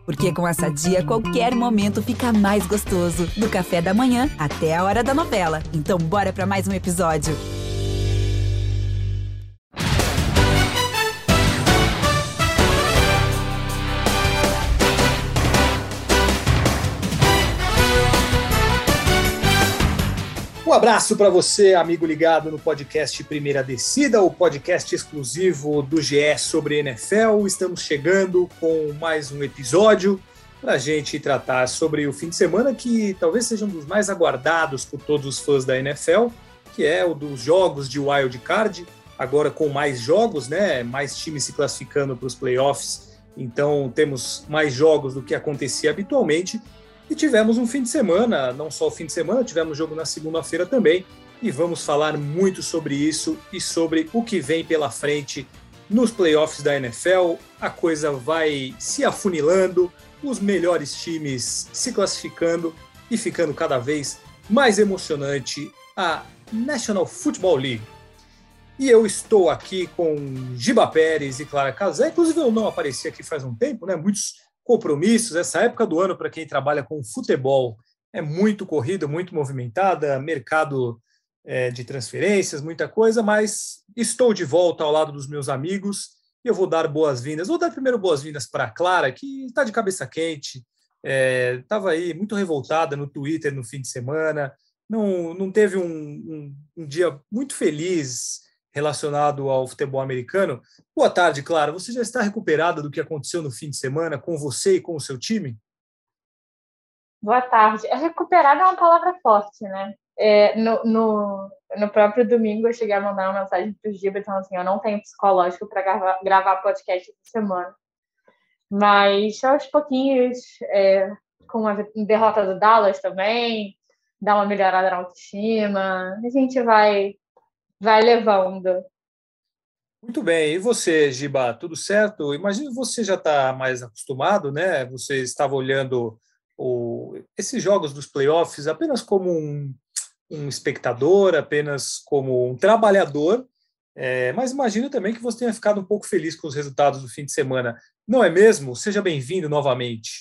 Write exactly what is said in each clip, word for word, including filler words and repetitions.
Porque com a Sadia, qualquer momento fica mais gostoso. Do café da manhã até a hora da novela. Então bora pra mais um episódio. Um abraço para você, amigo ligado no podcast Primeira Descida, o podcast exclusivo do G E sobre N F L. Estamos chegando com mais um episódio para a gente tratar sobre o fim de semana que talvez seja um dos mais aguardados por todos os fãs da N F L, que é o dos jogos de Wild Card, agora com mais jogos, né? Mais times se classificando para os playoffs, então temos mais jogos do que acontecia habitualmente. E tivemos um fim de semana, não só o fim de semana, tivemos jogo na segunda-feira também, e vamos falar muito sobre isso e sobre o que vem pela frente nos playoffs da N F L. A coisa vai se afunilando, os melhores times se classificando e ficando cada vez mais emocionante a National Football League. E eu estou aqui com Giba Pérez e Clara Casé, inclusive eu não apareci aqui faz um tempo, né? Muitos compromissos, essa época do ano para quem trabalha com futebol é muito corrida, muito movimentada, mercado é, de transferências, muita coisa, mas estou de volta ao lado dos meus amigos e eu vou dar boas-vindas. Vou dar primeiro boas-vindas para a Clara, que está de cabeça quente, estava é, aí muito revoltada no Twitter no fim de semana, não, não teve um, um, um dia muito feliz relacionado ao futebol americano. Boa tarde, Clara. Você já está recuperada do que aconteceu no fim de semana com você e com o seu time? Boa tarde. Recuperada é uma palavra forte, né? É, no, no, no próprio domingo eu cheguei a mandar uma mensagem para o Giba dizendo assim, eu não tenho psicológico para gravar, gravar podcast essa semana. Mas aos pouquinhos, é, com a derrota do Dallas também, dá uma melhorada na autoestima, a gente vai Vai levando. Muito bem. E você, Giba, tudo certo? Imagino que você já está mais acostumado, né? Você estava olhando o, esses jogos dos playoffs apenas como um, um espectador, apenas como um trabalhador, é, mas imagino também que você tenha ficado um pouco feliz com os resultados do fim de semana. Não é mesmo? Seja bem-vindo novamente.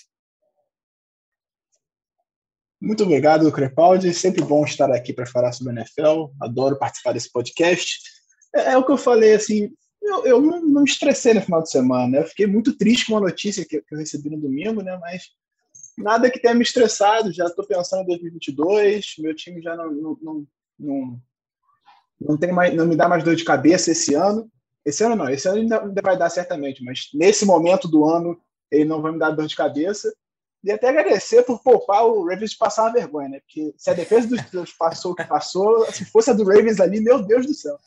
Muito obrigado, Crepaldi. Sempre bom estar aqui para falar sobre a N F L. Adoro participar desse podcast. É, é o que eu falei, assim, eu, eu não, não me estressei no final de semana. Eu fiquei muito triste com a notícia que, que eu recebi no domingo, né? Mas nada que tenha me estressado. Já estou pensando em dois mil e vinte e dois. Meu time já não, não, não, não, não, tem mais, não me dá mais dor de cabeça esse ano. Esse ano não, esse ano ainda, ainda vai dar certamente, mas nesse momento do ano ele não vai me dar dor de cabeça. E até agradecer por poupar o Ravens de passar uma vergonha, né? Porque se a defesa dos Steelers passou o que passou, se fosse a do Ravens ali, meu Deus do céu.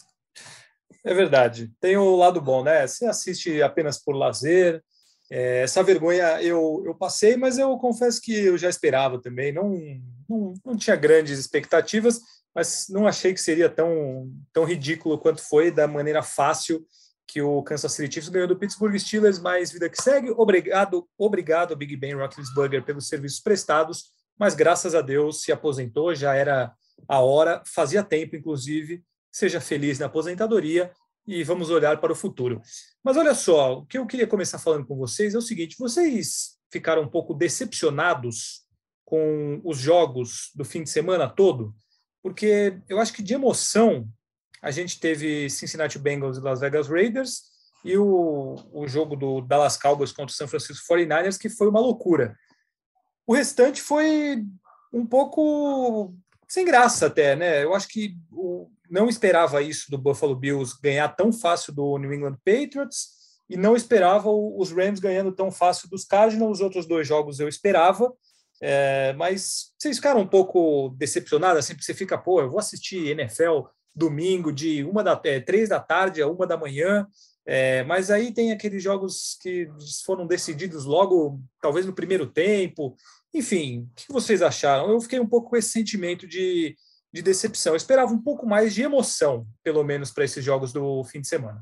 É verdade. Tem o lado bom, né? Você assiste apenas por lazer. É, essa vergonha eu, eu passei, mas eu confesso que eu já esperava também. Não, não, não tinha grandes expectativas, mas não achei que seria tão, tão ridículo quanto foi, da maneira fácil que o Kansas City Chiefs ganhou do Pittsburgh Steelers, mais vida que segue. Obrigado, obrigado Big Ben Roethlisberger pelos serviços prestados, mas graças a Deus se aposentou, já era a hora, fazia tempo, inclusive. Seja feliz na aposentadoria e vamos olhar para o futuro. Mas olha só, o que eu queria começar falando com vocês é o seguinte, vocês ficaram um pouco decepcionados com os jogos do fim de semana todo? Porque eu acho que de emoção a gente teve Cincinnati Bengals e Las Vegas Raiders e o, o jogo do Dallas Cowboys contra o San Francisco quarenta e nine ers, que foi uma loucura. O restante foi um pouco sem graça até, né? Eu acho que o, não esperava isso do Buffalo Bills ganhar tão fácil do New England Patriots e não esperava os Rams ganhando tão fácil dos Cardinals. Os outros dois jogos eu esperava, é, mas vocês ficaram um pouco decepcionados, assim, porque você fica, pô, eu vou assistir N F L domingo de uma da, é, três da tarde a uma da manhã, é, mas aí tem aqueles jogos que foram decididos logo, talvez no primeiro tempo. Enfim, o que vocês acharam? Eu fiquei um pouco com esse sentimento de, de decepção. Eu esperava um pouco mais de emoção, pelo menos, para esses jogos do fim de semana.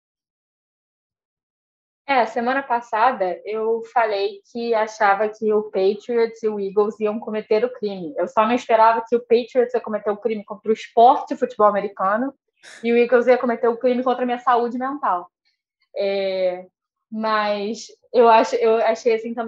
É, semana passada eu falei que achava que o Patriots e o Eagles iam cometer o crime. Eu só não esperava que o Patriots ia cometer o crime contra o esporte o futebol americano e o Eagles ia cometer o crime contra a minha saúde mental. É, mas eu, acho, eu achei assim também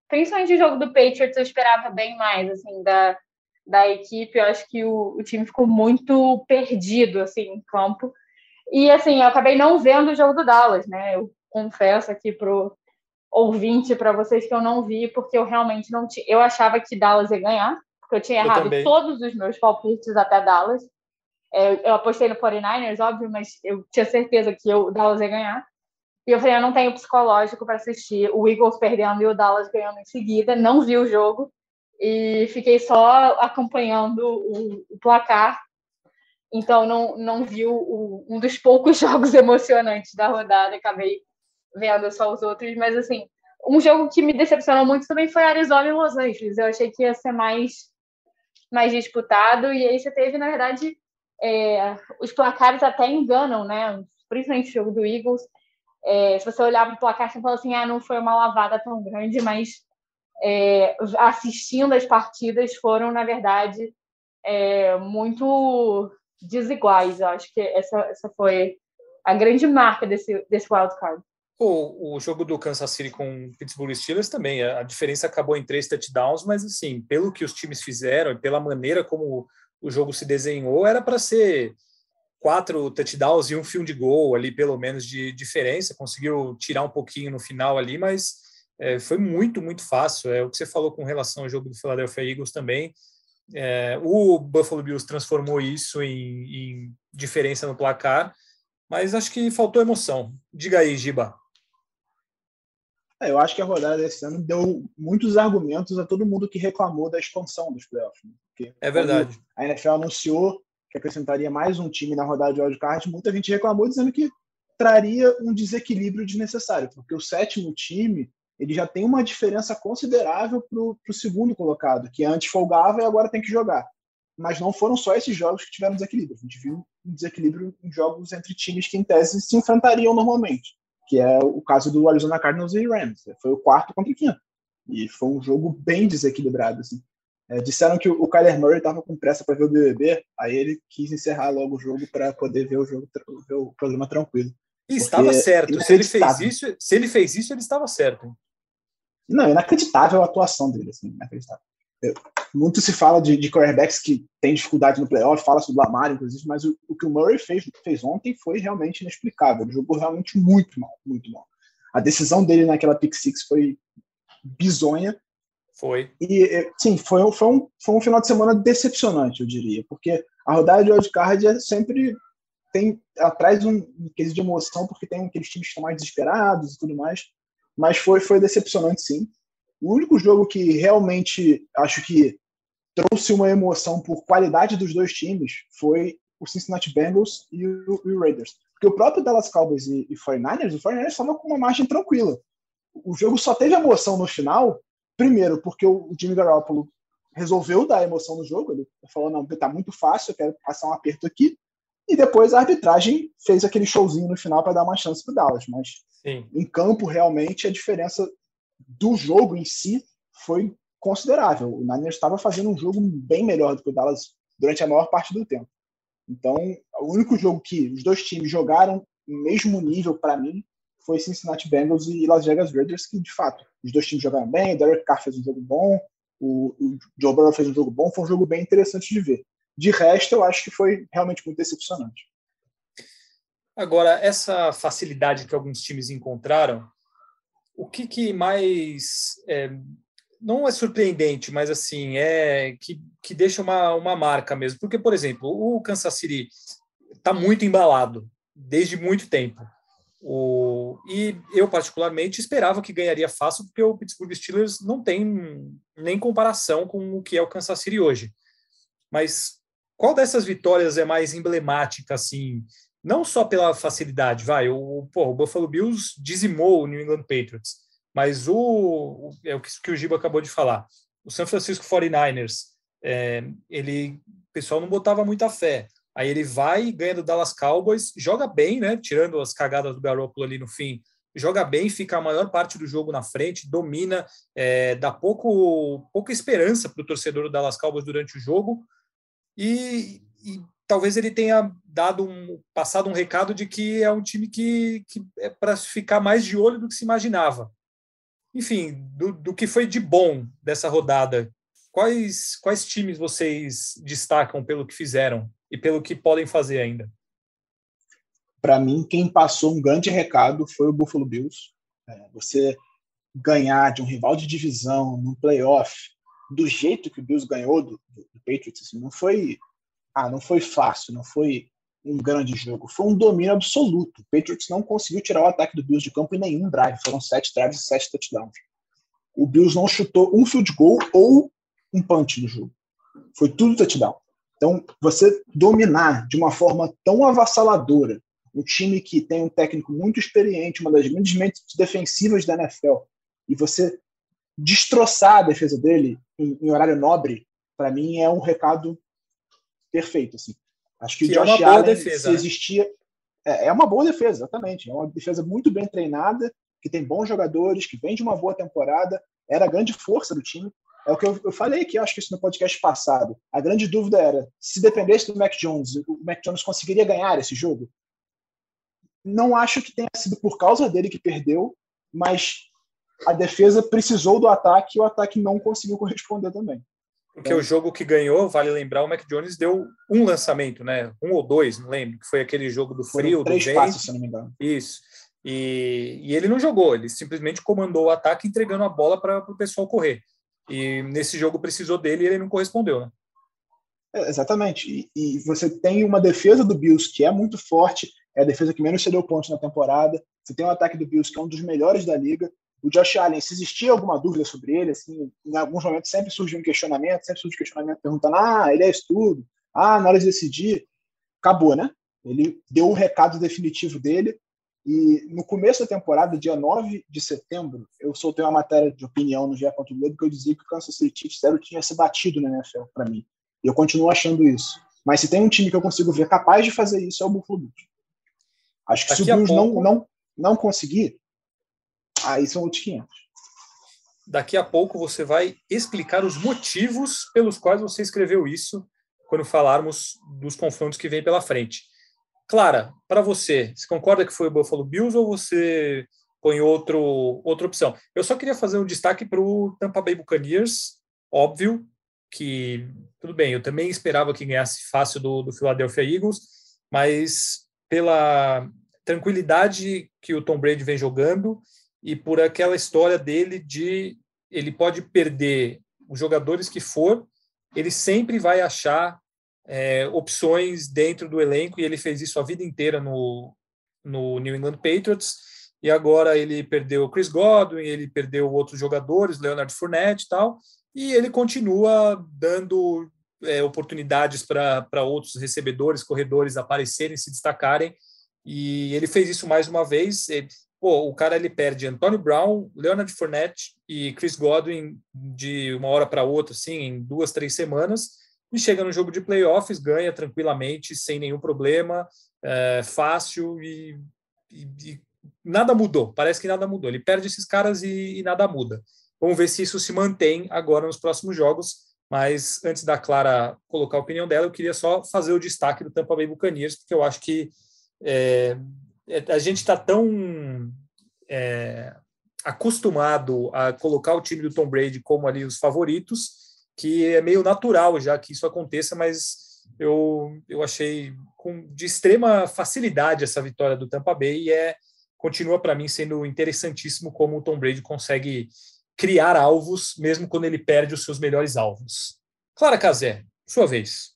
principalmente o jogo do Patriots, eu esperava bem mais, assim, da, da equipe. Eu acho que o, o time ficou muito perdido, assim, em campo. E, assim, eu acabei não vendo o jogo do Dallas, né? Eu confesso aqui pro ouvinte, para vocês, que eu não vi, porque eu realmente não tinha... Eu achava que Dallas ia ganhar, porque eu tinha Eu errado também. todos os meus palpites até Dallas. É, eu apostei no forty-niners, óbvio, mas eu tinha certeza que o Dallas ia ganhar. E eu falei, eu não tenho psicológico para assistir o Eagles perdendo e o Dallas ganhando em seguida. Não vi o jogo e fiquei só acompanhando o, o placar. Então, não, não vi o, o, um dos poucos jogos emocionantes da rodada. Acabei vendo só os outros. Mas, assim, um jogo que me decepcionou muito também foi Arizona e Los Angeles. Eu achei que ia ser mais, mais disputado. E aí você teve, na verdade, é, os placares até enganam, né? Principalmente o jogo do Eagles. É, se você olhar para o placar, você fala assim, ah, não foi uma lavada tão grande, mas é, assistindo as partidas foram, na verdade, é, muito desiguais. Eu acho que essa, essa foi a grande marca desse, desse wildcard. O, o jogo do Kansas City com o Pittsburgh Steelers também, a diferença acabou em três touchdowns, mas assim, pelo que os times fizeram e pela maneira como o jogo se desenhou, era para ser quatro touchdowns e um field goal ali, pelo menos, de diferença. Conseguiu tirar um pouquinho no final ali, mas é, foi muito, muito fácil. É o que você falou com relação ao jogo do Philadelphia Eagles também. É, o Buffalo Bills transformou isso em, em diferença no placar, mas acho que faltou emoção. Diga aí, Giba. É, eu acho que a rodada desse ano deu muitos argumentos a todo mundo que reclamou da expansão dos playoffs. Né? Porque é verdade. A N F L anunciou que acrescentaria mais um time na rodada de wildcard, muita gente reclamou dizendo que traria um desequilíbrio desnecessário, porque o sétimo time ele já tem uma diferença considerável para o segundo colocado, que antes folgava e agora tem que jogar. Mas não foram só esses jogos que tiveram desequilíbrio. A gente viu um desequilíbrio em jogos entre times que, em tese, se enfrentariam normalmente, que é o caso do Arizona Cardinals e Rams. Foi o quarto contra o quinto. E foi um jogo bem desequilibrado, assim. É, disseram que o Kyler Murray estava com pressa para ver o B B B, aí ele quis encerrar logo o jogo para poder ver o jogo, ver o programa tranquilo. E estava certo. Se ele fez isso, se ele fez isso, ele estava certo. Não, inacreditável a atuação dele, assim, inacreditável. Muito se fala de, de quarterbacks que tem dificuldade no playoff, fala sobre o Lamar, inclusive, mas o, o que o Murray fez, fez ontem foi realmente inexplicável. Ele jogou realmente muito mal, muito mal. A decisão dele naquela pick six foi bizonha. Foi. E, sim, foi, foi, um, foi um final de semana decepcionante, eu diria, porque a rodada de wildcard é sempre tem, ela traz um, um quesito de emoção, porque tem aqueles times que estão mais desesperados e tudo mais, mas foi, foi decepcionante, sim. O único jogo que realmente acho que trouxe uma emoção por qualidade dos dois times foi o Cincinnati Bengals e o, e o Raiders. Porque o próprio Dallas Cowboys e, e forty-niners, o forty-niners estava com uma margem tranquila. O jogo só teve emoção no final. Primeiro, porque o Jimmy Garoppolo resolveu dar emoção no jogo. Ele falou, não, tá muito fácil, eu quero passar um aperto aqui. E depois a arbitragem fez aquele showzinho no final para dar uma chance para o Dallas. Mas Sim. Em campo, realmente, a diferença do jogo em si foi considerável. O Niners estava fazendo um jogo bem melhor do que o Dallas durante a maior parte do tempo. Então, o único jogo que os dois times jogaram no mesmo nível, para mim, foi Cincinnati Bengals e Las Vegas Raiders, que, de fato, os dois times jogaram bem, o Derek Carr fez um jogo bom, o, o Joe Burrow fez um jogo bom, foi um jogo bem interessante de ver. De resto, eu acho que foi realmente muito decepcionante. Agora, essa facilidade que alguns times encontraram, o que, que mais... É, não é surpreendente, mas assim, é que, que deixa uma, uma marca mesmo. Porque, por exemplo, o Kansas City está muito embalado desde muito tempo. O, e eu, particularmente, esperava que ganharia fácil, porque o Pittsburgh Steelers não tem nem comparação com o que é o Kansas City hoje. Mas qual dessas vitórias é mais emblemática, assim, não só pela facilidade, vai, o, pô, o Buffalo Bills dizimou o New England Patriots, mas o, o é o que, que o Giba acabou de falar, o San Francisco forty-niners, é, ele, o pessoal não botava muita fé. Aí ele vai e ganha do Dallas Cowboys, joga bem, né? Tirando as cagadas do Garoppolo ali no fim, joga bem, fica a maior parte do jogo na frente, domina, é, dá pouco, pouca esperança para o torcedor do Dallas Cowboys durante o jogo, e, e talvez ele tenha dado um, passado um recado de que é um time que, que é para ficar mais de olho do que se imaginava. enfim, do, do que foi de bom dessa rodada, quais, quais times vocês destacam pelo que fizeram e pelo que podem fazer ainda? Para mim, quem passou um grande recado foi o Buffalo Bills. É, você ganhar de um rival de divisão no playoff do jeito que o Bills ganhou do, do, do Patriots, assim, não foi, ah, não foi fácil, não foi um grande jogo, foi um domínio absoluto. O Patriots não conseguiu tirar o ataque do Bills de campo em nenhum drive, foram sete drives e sete touchdowns. O Bills não chutou um field goal ou um punch no jogo, foi tudo touchdown. Então, você dominar de uma forma tão avassaladora um time que tem um técnico muito experiente, uma das grandes mentes defensivas da N F L, e você destroçar a defesa dele em, em horário nobre, para mim é um recado perfeito. Assim. Acho que, que o Josh é uma boa Allen, defesa, se né? existia... É, é uma boa defesa, exatamente. É uma defesa muito bem treinada, que tem bons jogadores, que vem de uma boa temporada, era a grande força do time. É o que eu, eu falei aqui, acho que isso no podcast passado. A grande dúvida era, se dependesse do Mac Jones, o Mac Jones conseguiria ganhar esse jogo? Não acho que tenha sido por causa dele que perdeu, mas a defesa precisou do ataque e o ataque não conseguiu corresponder também. Porque então, o jogo que ganhou, vale lembrar, o Mac Jones deu um lançamento, né? Um ou dois, não lembro, que foi aquele jogo do frio, do três vento. passes, se não me engano. Isso. E, e ele não jogou, ele simplesmente comandou o ataque entregando a bola para o pessoal correr. E nesse jogo precisou dele e ele não correspondeu, né? É, exatamente. E, e você tem uma defesa do Bills que é muito forte, é a defesa que menos cedeu pontos na temporada. Você tem um ataque do Bills que é um dos melhores da liga. O Josh Allen, se existia alguma dúvida sobre ele, assim, em alguns momentos sempre surge um questionamento, sempre surge um questionamento perguntando, ah, ele é isso tudo, ah, na hora de decidir, acabou, né? Ele deu o recado definitivo dele, e no começo da temporada, dia nove de setembro, eu soltei uma matéria de opinião no G E. Globo que eu dizia que o Kansas City Chiefs zero tinha se batido na N F L para mim. E eu continuo achando isso. Mas se tem um time que eu consigo ver capaz de fazer isso, é o Buffalo Bills. Acho que Daqui se o Bills pouco... não, não, não conseguir, aí são outros quinhentos. Daqui a pouco você vai explicar os motivos pelos quais você escreveu isso quando falarmos dos confrontos que vem pela frente. Clara, para você, você concorda que foi o Buffalo Bills ou você põe outro, outra opção? Eu só queria fazer um destaque para o Tampa Bay Buccaneers, óbvio, que, tudo bem, eu também esperava que ganhasse fácil do, do Philadelphia Eagles, mas pela tranquilidade que o Tom Brady vem jogando e por aquela história dele de ele pode perder os jogadores que for, ele sempre vai achar é, opções dentro do elenco, e ele fez isso a vida inteira no, no New England Patriots, e agora ele perdeu o Chris Godwin, ele perdeu outros jogadores, Leonard Fournette e tal, e ele continua dando é, oportunidades para outros recebedores, corredores aparecerem, se destacarem, e ele fez isso mais uma vez. Ele, pô, o cara ele perde Antonio Brown, Leonard Fournette e Chris Godwin de uma hora para outra, assim, em duas, três semanas, e chega no jogo de playoffs, ganha tranquilamente, sem nenhum problema, é, fácil, e, e, e nada mudou, parece que nada mudou. Ele perde esses caras e, e nada muda. Vamos ver se isso se mantém agora nos próximos jogos, mas antes da Clara colocar a opinião dela, eu queria só fazer o destaque do Tampa Bay Buccaneers, porque eu acho que é, a gente está tão é, acostumado a colocar o time do Tom Brady como ali os favoritos, que é meio natural já que isso aconteça, mas eu, eu achei com, de extrema facilidade essa vitória do Tampa Bay, e é, continua para mim sendo interessantíssimo como o Tom Brady consegue criar alvos, mesmo quando ele perde os seus melhores alvos. Clara Cazé, sua vez.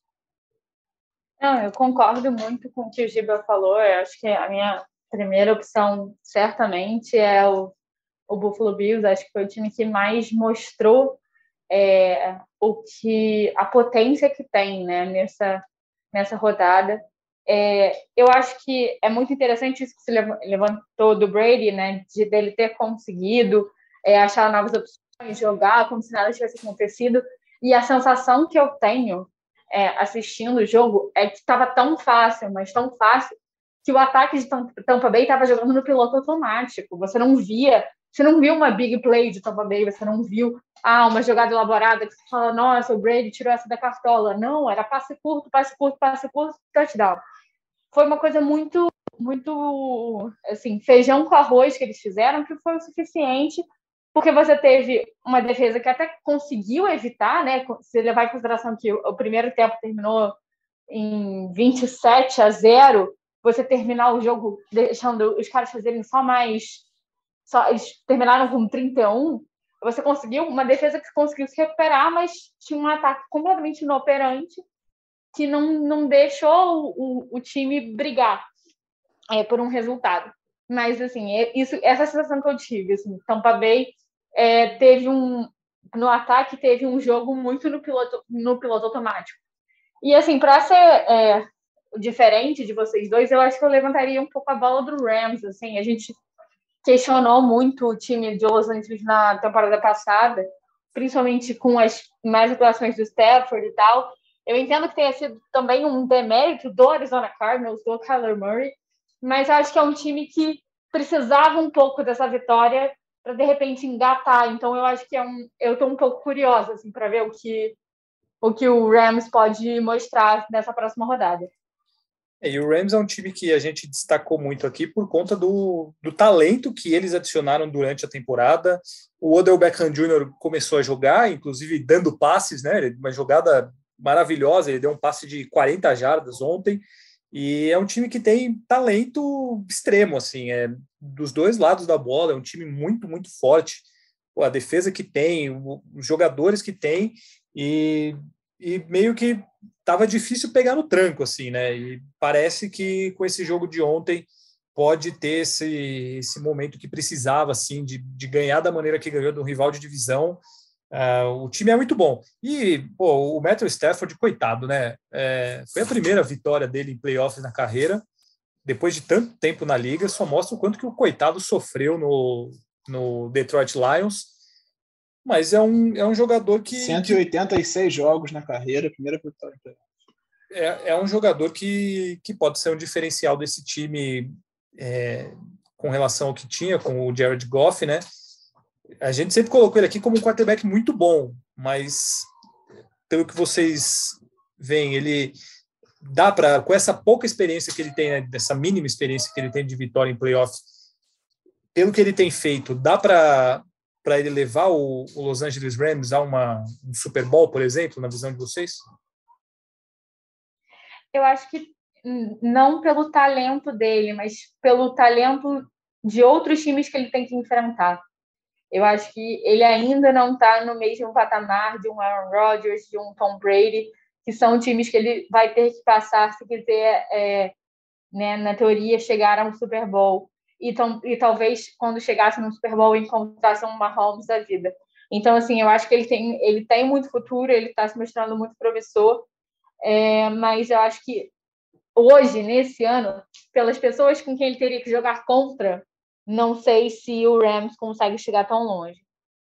Não, eu concordo muito com o que o Giba falou. Eu acho que a minha primeira opção certamente é o, o Buffalo Bills. Acho que foi o time que mais mostrou é, o que a potência que tem, né, nessa, nessa rodada. É, eu acho que é muito interessante isso que se levantou do Brady, né, de dele ter conseguido é, achar novas opções, jogar como se nada tivesse acontecido. E a sensação que eu tenho é, assistindo o jogo é que estava tão fácil, mas tão fácil, que o ataque de Tampa Bay estava jogando no piloto automático. Você não via, você não viu uma big play de Tampa Bay, você não viu ah, uma jogada elaborada que você fala, nossa, o Brady tirou essa da cartola. Não, era passe curto, passe curto, passe curto, touchdown. Foi uma coisa muito, muito, assim, feijão com arroz que eles fizeram, que foi o suficiente porque você teve uma defesa que até conseguiu evitar, né? Se levar em consideração que o primeiro tempo terminou em vinte e sete a zero, você terminar o jogo deixando os caras fazerem só mais... Só, eles terminaram com trinta e um, você conseguiu uma defesa que conseguiu se recuperar, mas tinha um ataque completamente inoperante que não, não deixou o, o time brigar é, por um resultado. Mas, assim, é, isso, essa é a sensação que eu tive. Assim, Tampa Bay é, teve um... No ataque, teve um jogo muito no piloto, no piloto automático. E, assim, para ser é, diferente de vocês dois, eu acho que eu levantaria um pouco a bola do Rams. Assim, a gente questionou muito o time de Los Angeles na temporada passada, principalmente com as mais atuações do Stafford e tal. Eu entendo que tenha sido também um demérito do Arizona Cardinals, do Kyler Murray, mas acho que é um time que precisava um pouco dessa vitória para, de repente, engatar. Então, eu acho que é um... Eu estou um pouco curiosa assim, para ver o que, o que o Rams pode mostrar nessa próxima rodada. É, e o Rams é um time que a gente destacou muito aqui por conta do, do talento que eles adicionaram durante a temporada. O Odell Beckham Júnior começou a jogar, inclusive dando passes, né? Uma jogada maravilhosa, ele deu um passe de quarenta jardas ontem, e é um time que tem talento extremo, assim, é, dos dois lados da bola, é um time muito, muito forte. Pô, a defesa que tem, os jogadores que tem, e, e meio que estava difícil pegar no tranco, assim, né? E parece que com esse jogo de ontem pode ter esse, esse momento que precisava, assim, de, de ganhar da maneira que ganhou do rival de divisão. Uh, o time é muito bom. E pô, o Matthew Stafford, coitado, né? É, foi a primeira vitória dele em playoffs na carreira, depois de tanto tempo na liga, só mostra o quanto que o coitado sofreu no, no Detroit Lions. Mas é um, é um jogador que... cento e oitenta e seis que, jogos na carreira, primeira vitória. É, é um jogador que, que pode ser um diferencial desse time é, com relação ao que tinha com o Jared Goff, né? A gente sempre colocou ele aqui como um quarterback muito bom, mas pelo que vocês veem, ele dá para, com essa pouca experiência que ele tem, né, dessa mínima experiência que ele tem de vitória em playoffs, pelo que ele tem feito, dá para para ele levar o, o Los Angeles Rams a uma, um Super Bowl, por exemplo, na visão de vocês? Eu acho que não pelo talento dele, mas pelo talento de outros times que ele tem que enfrentar. Eu acho que ele ainda não está no mesmo patamar de um Aaron Rodgers, de um Tom Brady, que são times que ele vai ter que passar se quiser, é, né, na teoria, chegar a um Super Bowl. E, tom, e talvez, quando chegasse no Super Bowl, encontrasse um Mahomes da vida. Então, assim, eu acho que ele tem, ele tem muito futuro, ele está se mostrando muito promissor, é, mas eu acho que hoje, nesse ano, pelas pessoas com quem ele teria que jogar contra, não sei se o Rams consegue chegar tão longe.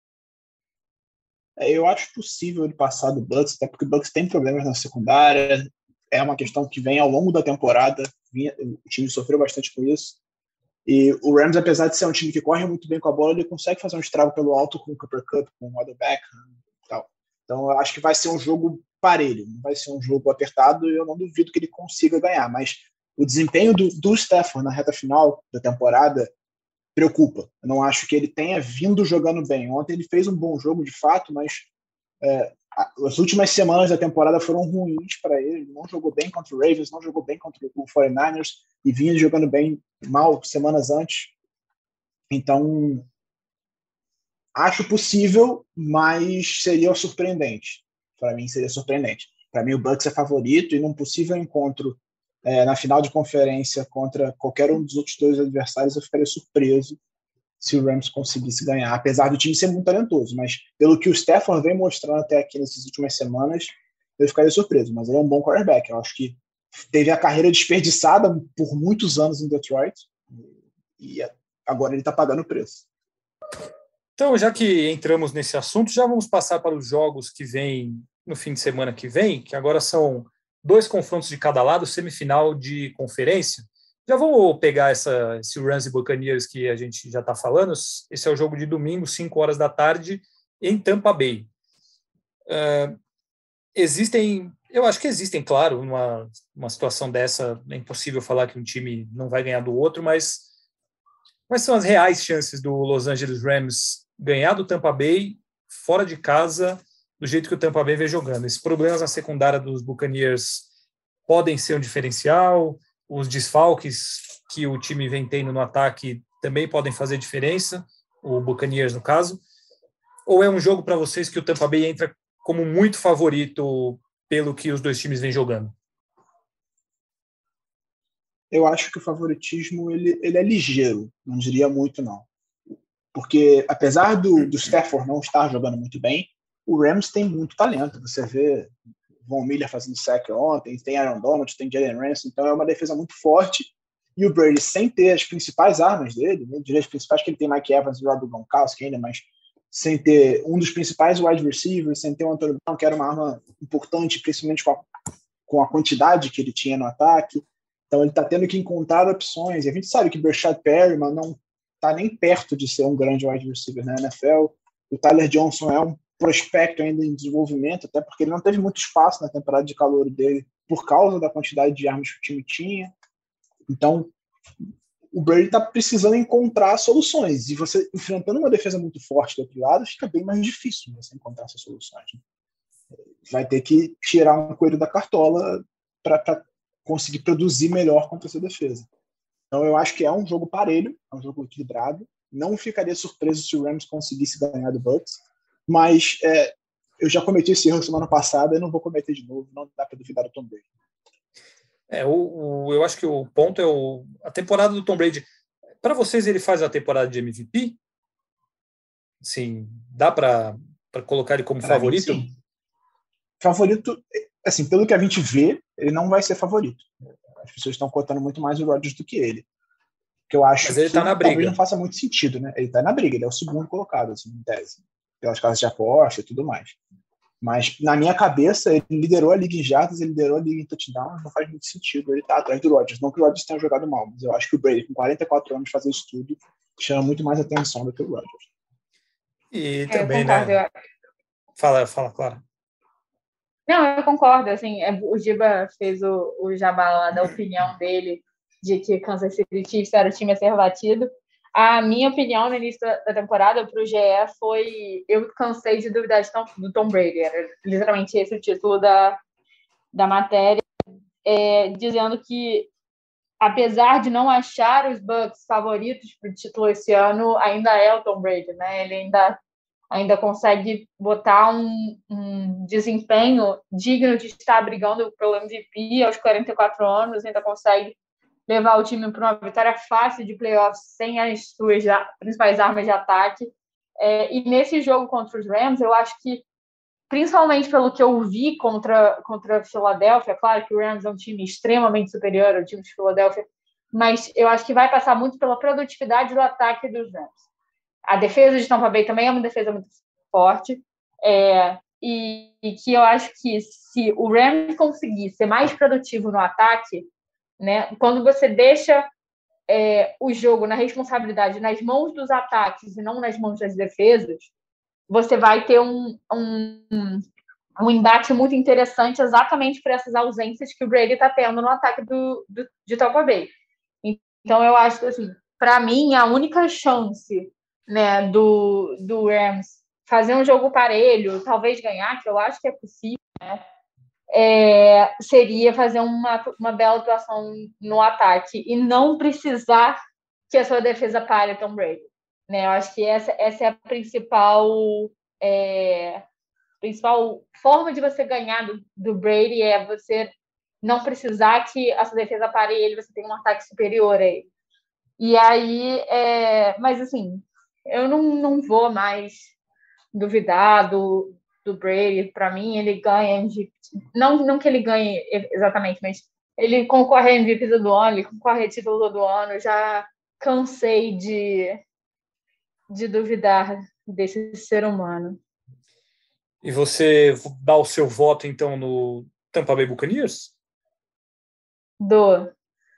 É, eu acho possível ele passar do Bucks, até porque o Bucks tem problemas na secundária, é uma questão que vem ao longo da temporada, o time sofreu bastante com isso, e o Rams, apesar de ser um time que corre muito bem com a bola, ele consegue fazer um estrago pelo alto com o Cooper Kupp, com o Odell Beckham e tal. Então, eu acho que vai ser um jogo parelho, não vai ser um jogo apertado, e eu não duvido que ele consiga ganhar, mas o desempenho do, do Stafford na reta final da temporada preocupa. Eu não acho que ele tenha vindo jogando bem. Ontem ele fez um bom jogo, de fato, mas é, as últimas semanas da temporada foram ruins para ele. Ele não jogou bem contra o Ravens, não jogou bem contra o quarenta e nine ers e vinha jogando bem mal semanas antes. Então, acho possível, mas seria surpreendente. Para mim, seria surpreendente. Para mim, o Bucks é favorito e num possível encontro É, na final de conferência contra qualquer um dos outros dois adversários, eu ficaria surpreso se o Rams conseguisse ganhar, apesar do time ser muito talentoso, mas pelo que o Stafford vem mostrando até aqui nessas últimas semanas, eu ficaria surpreso, mas ele é um bom quarterback, eu acho que teve a carreira desperdiçada por muitos anos em Detroit, e agora ele está pagando o preço. Então, já que entramos nesse assunto, já vamos passar para os jogos que vêm no fim de semana que vem, que agora são dois confrontos de cada lado, semifinal de conferência. Já vamos pegar essa, esse Rams e Buccaneers que a gente já está falando. Esse é o jogo de domingo, cinco horas da tarde, em Tampa Bay. Uh, existem, eu acho que existem, claro, uma, uma situação dessa, é impossível falar que um time não vai ganhar do outro, mas quais são as reais chances do Los Angeles Rams ganhar do Tampa Bay fora de casa, do jeito que o Tampa Bay vem jogando. Esses problemas na secundária dos Buccaneers podem ser um diferencial, os desfalques que o time vem tendo no ataque também podem fazer diferença, o Buccaneers no caso, ou é um jogo para vocês que o Tampa Bay entra como muito favorito pelo que os dois times vêm jogando? Eu acho que o favoritismo ele, ele é ligeiro, não diria muito não. Porque apesar do, do Stafford não estar jogando muito bem, o Rams tem muito talento. Você vê Von Miller fazendo sack ontem, tem Aaron Donald, tem Jalen Ramsey, então é uma defesa muito forte. E o Brady, sem ter as principais armas dele, né, diria as principais que ele tem Mike Evans e Rob Gronkowski ainda, mas sem ter um dos principais wide receivers, sem ter o Antonio Brown, que era uma arma importante, principalmente com a, com a quantidade que ele tinha no ataque. Então ele está tendo que encontrar opções. E a gente sabe que Breshad Perriman não está nem perto de ser um grande wide receiver na N F L. O Tyler Johnson é um prospecto ainda em desenvolvimento, até porque ele não teve muito espaço na temporada de calor dele por causa da quantidade de armas que o time tinha. Então, o Brady está precisando encontrar soluções. E você, enfrentando uma defesa muito forte do outro lado, fica bem mais difícil você encontrar essas soluções. Vai ter que tirar um coelho da cartola para conseguir produzir melhor contra essa defesa. Então, eu acho que é um jogo parelho, é um jogo equilibrado. Não ficaria surpreso se o Rams conseguisse ganhar do Bucs, mas é, eu já cometi esse erro semana passada e não vou cometer de novo. Não dá para duvidar do Tom Brady. É, o, o, eu acho que o ponto é o, a temporada do Tom Brady. Para vocês, ele faz a temporada de M V P? Sim, dá para colocar ele como pra favorito? Mim, sim. Favorito, assim, pelo que a gente vê, ele não vai ser favorito. As pessoas estão cotando muito mais o Rodgers do que ele. Que eu acho Mas ele que tá na briga. Talvez não faça muito sentido, né? Ele está na briga, ele é o segundo colocado, assim, em tese, pelas casas de aposta e tudo mais. Mas, na minha cabeça, ele liderou a liga em jardas, ele liderou a liga em touchdowns, não faz muito sentido ele tá atrás do Rodgers. Não que o Rodgers tenha jogado mal, mas eu acho que o Brady, com quarenta e quatro anos, fazer isso tudo, chama muito mais atenção do que o Rodgers. E é, também, eu concordo, né? eu... Fala, fala, Clara. Não, eu concordo, assim, o Giba fez o, o jabá lá da opinião dele de que Kansas City Chiefs era o time a ser batido. A minha opinião no início da temporada para o G E foi: eu cansei de duvidar de Tom, do Tom Brady. Era literalmente esse o título da, da matéria, é, dizendo que, apesar de não achar os Bucs favoritos para o título esse ano, ainda é o Tom Brady, né? Ele ainda, ainda consegue botar um, um desempenho digno de estar brigando pelo M V P aos quarenta e quatro anos, ainda consegue levar o time para uma vitória fácil de playoffs sem as suas principais armas de ataque. É, e nesse jogo contra os Rams, eu acho que, principalmente pelo que eu vi contra, contra a Filadélfia, claro que o Rams é um time extremamente superior ao time de Filadélfia, mas eu acho que vai passar muito pela produtividade do ataque dos Rams. A defesa de Tampa Bay também é uma defesa muito forte, é, e, e que eu acho que se o Rams conseguir ser mais produtivo no ataque, né? Quando você deixa é, o jogo na responsabilidade nas mãos dos ataques e não nas mãos das defesas, você vai ter um, um, um embate muito interessante exatamente por essas ausências que o Brady está tendo no ataque do, do, de Tampa Bay. Então, eu acho que, assim, para mim, a única chance, né, do, do Rams fazer um jogo parelho, talvez ganhar, que eu acho que é possível, né? É, seria fazer uma, uma bela atuação no ataque e não precisar que a sua defesa pare Tom Brady, né? Eu acho que essa, essa é a principal, é, principal forma de você ganhar do, do Brady, é você não precisar que a sua defesa pare ele, você tem um ataque superior a ele. E aí, é, mas assim, eu não, não vou mais duvidar do do Brady. Para mim, ele ganha M V P. Não, não que ele ganhe exatamente, mas ele concorre a M V P do ano, ele concorre a título do ano. Eu já cansei de, de duvidar desse ser humano. E você dá o seu voto, então, no Tampa Bay Buccaneers? Dou.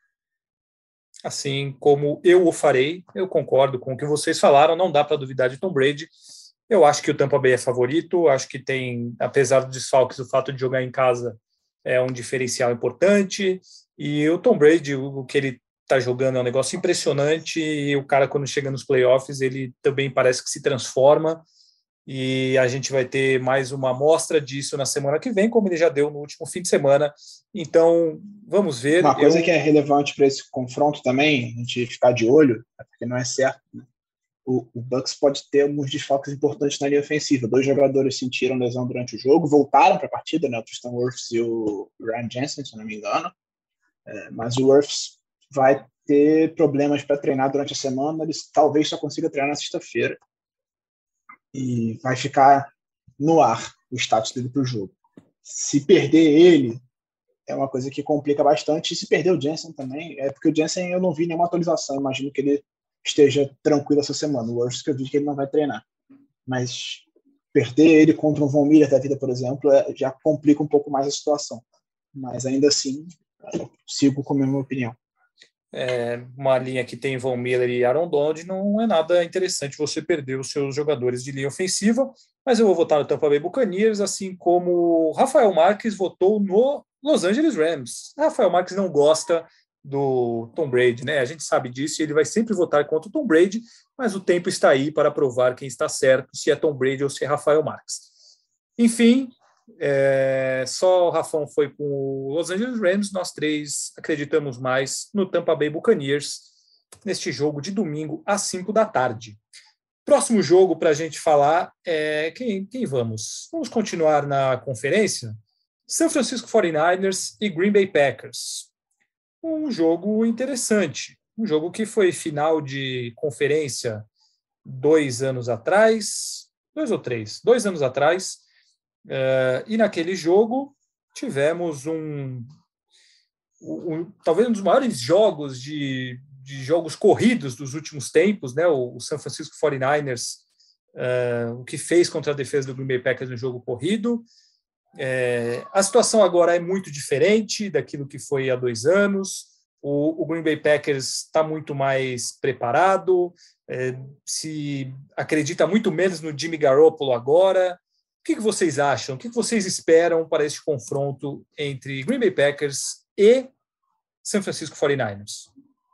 Assim como eu o farei, eu concordo com o que vocês falaram, não dá para duvidar de Tom Brady. Eu acho que o Tampa Bay é favorito, acho que tem, apesar dos desfalques, o fato de jogar em casa é um diferencial importante, e o Tom Brady, o que ele está jogando é um negócio impressionante, e o cara, quando chega nos playoffs, ele também parece que se transforma, e a gente vai ter mais uma amostra disso na semana que vem, como ele já deu no último fim de semana. Então, vamos ver. Uma coisa Eu... que é relevante para esse confronto também, a gente ficar de olho, porque não é certo, né? O, o Bucks pode ter alguns desfalques importantes na linha ofensiva. Dois jogadores sentiram lesão durante o jogo, voltaram para a partida, né? O Tristan Wirfs e o Ryan Jensen, se não me engano. É, mas o Wirfs vai ter problemas para treinar durante a semana, ele talvez só consiga treinar na sexta-feira. E vai ficar no ar o status dele para o jogo. Se perder ele, é uma coisa que complica bastante. E se perder o Jensen também, é porque o Jensen eu não vi nenhuma atualização. Imagino que ele esteja tranquilo essa semana. O worst que eu vi que ele não vai treinar. Mas perder ele contra um Von Miller da vida, por exemplo, é, já complica um pouco mais a situação. Mas ainda assim, sigo com a minha opinião. É, uma linha que tem Von Miller e Aaron Donald, não é nada interessante você perder os seus jogadores de linha ofensiva, mas eu vou votar no Tampa Bay Buccaneers, assim como Rafael Marques votou no Los Angeles Rams. Rafael Marques não gosta do Tom Brady, né? A gente sabe disso, e ele vai sempre votar contra o Tom Brady, mas o tempo está aí para provar quem está certo, se é Tom Brady ou se é Rafael Marques. Enfim, É, só o Rafão foi com o Los Angeles Rams, nós três acreditamos mais no Tampa Bay Buccaneers neste jogo de domingo às cinco da tarde. Próximo jogo para a gente falar é quem, quem vamos? Vamos continuar na conferência? San Francisco forty-niners e Green Bay Packers. Um jogo interessante, um jogo que foi final de conferência dois anos atrás, dois ou três, dois anos atrás. Uh, e naquele jogo tivemos um, um, um talvez um dos maiores jogos de, de jogos corridos dos últimos tempos, né? O, o San Francisco forty-niners, uh, o que fez contra a defesa do Green Bay Packers no jogo corrido. É, a situação agora é muito diferente daquilo que foi há dois anos. O, o Green Bay Packers está muito mais preparado, é, se acredita muito menos no Jimmy Garoppolo agora. O que, que vocês acham? O que, que vocês esperam para este confronto entre Green Bay Packers e San Francisco forty-niners?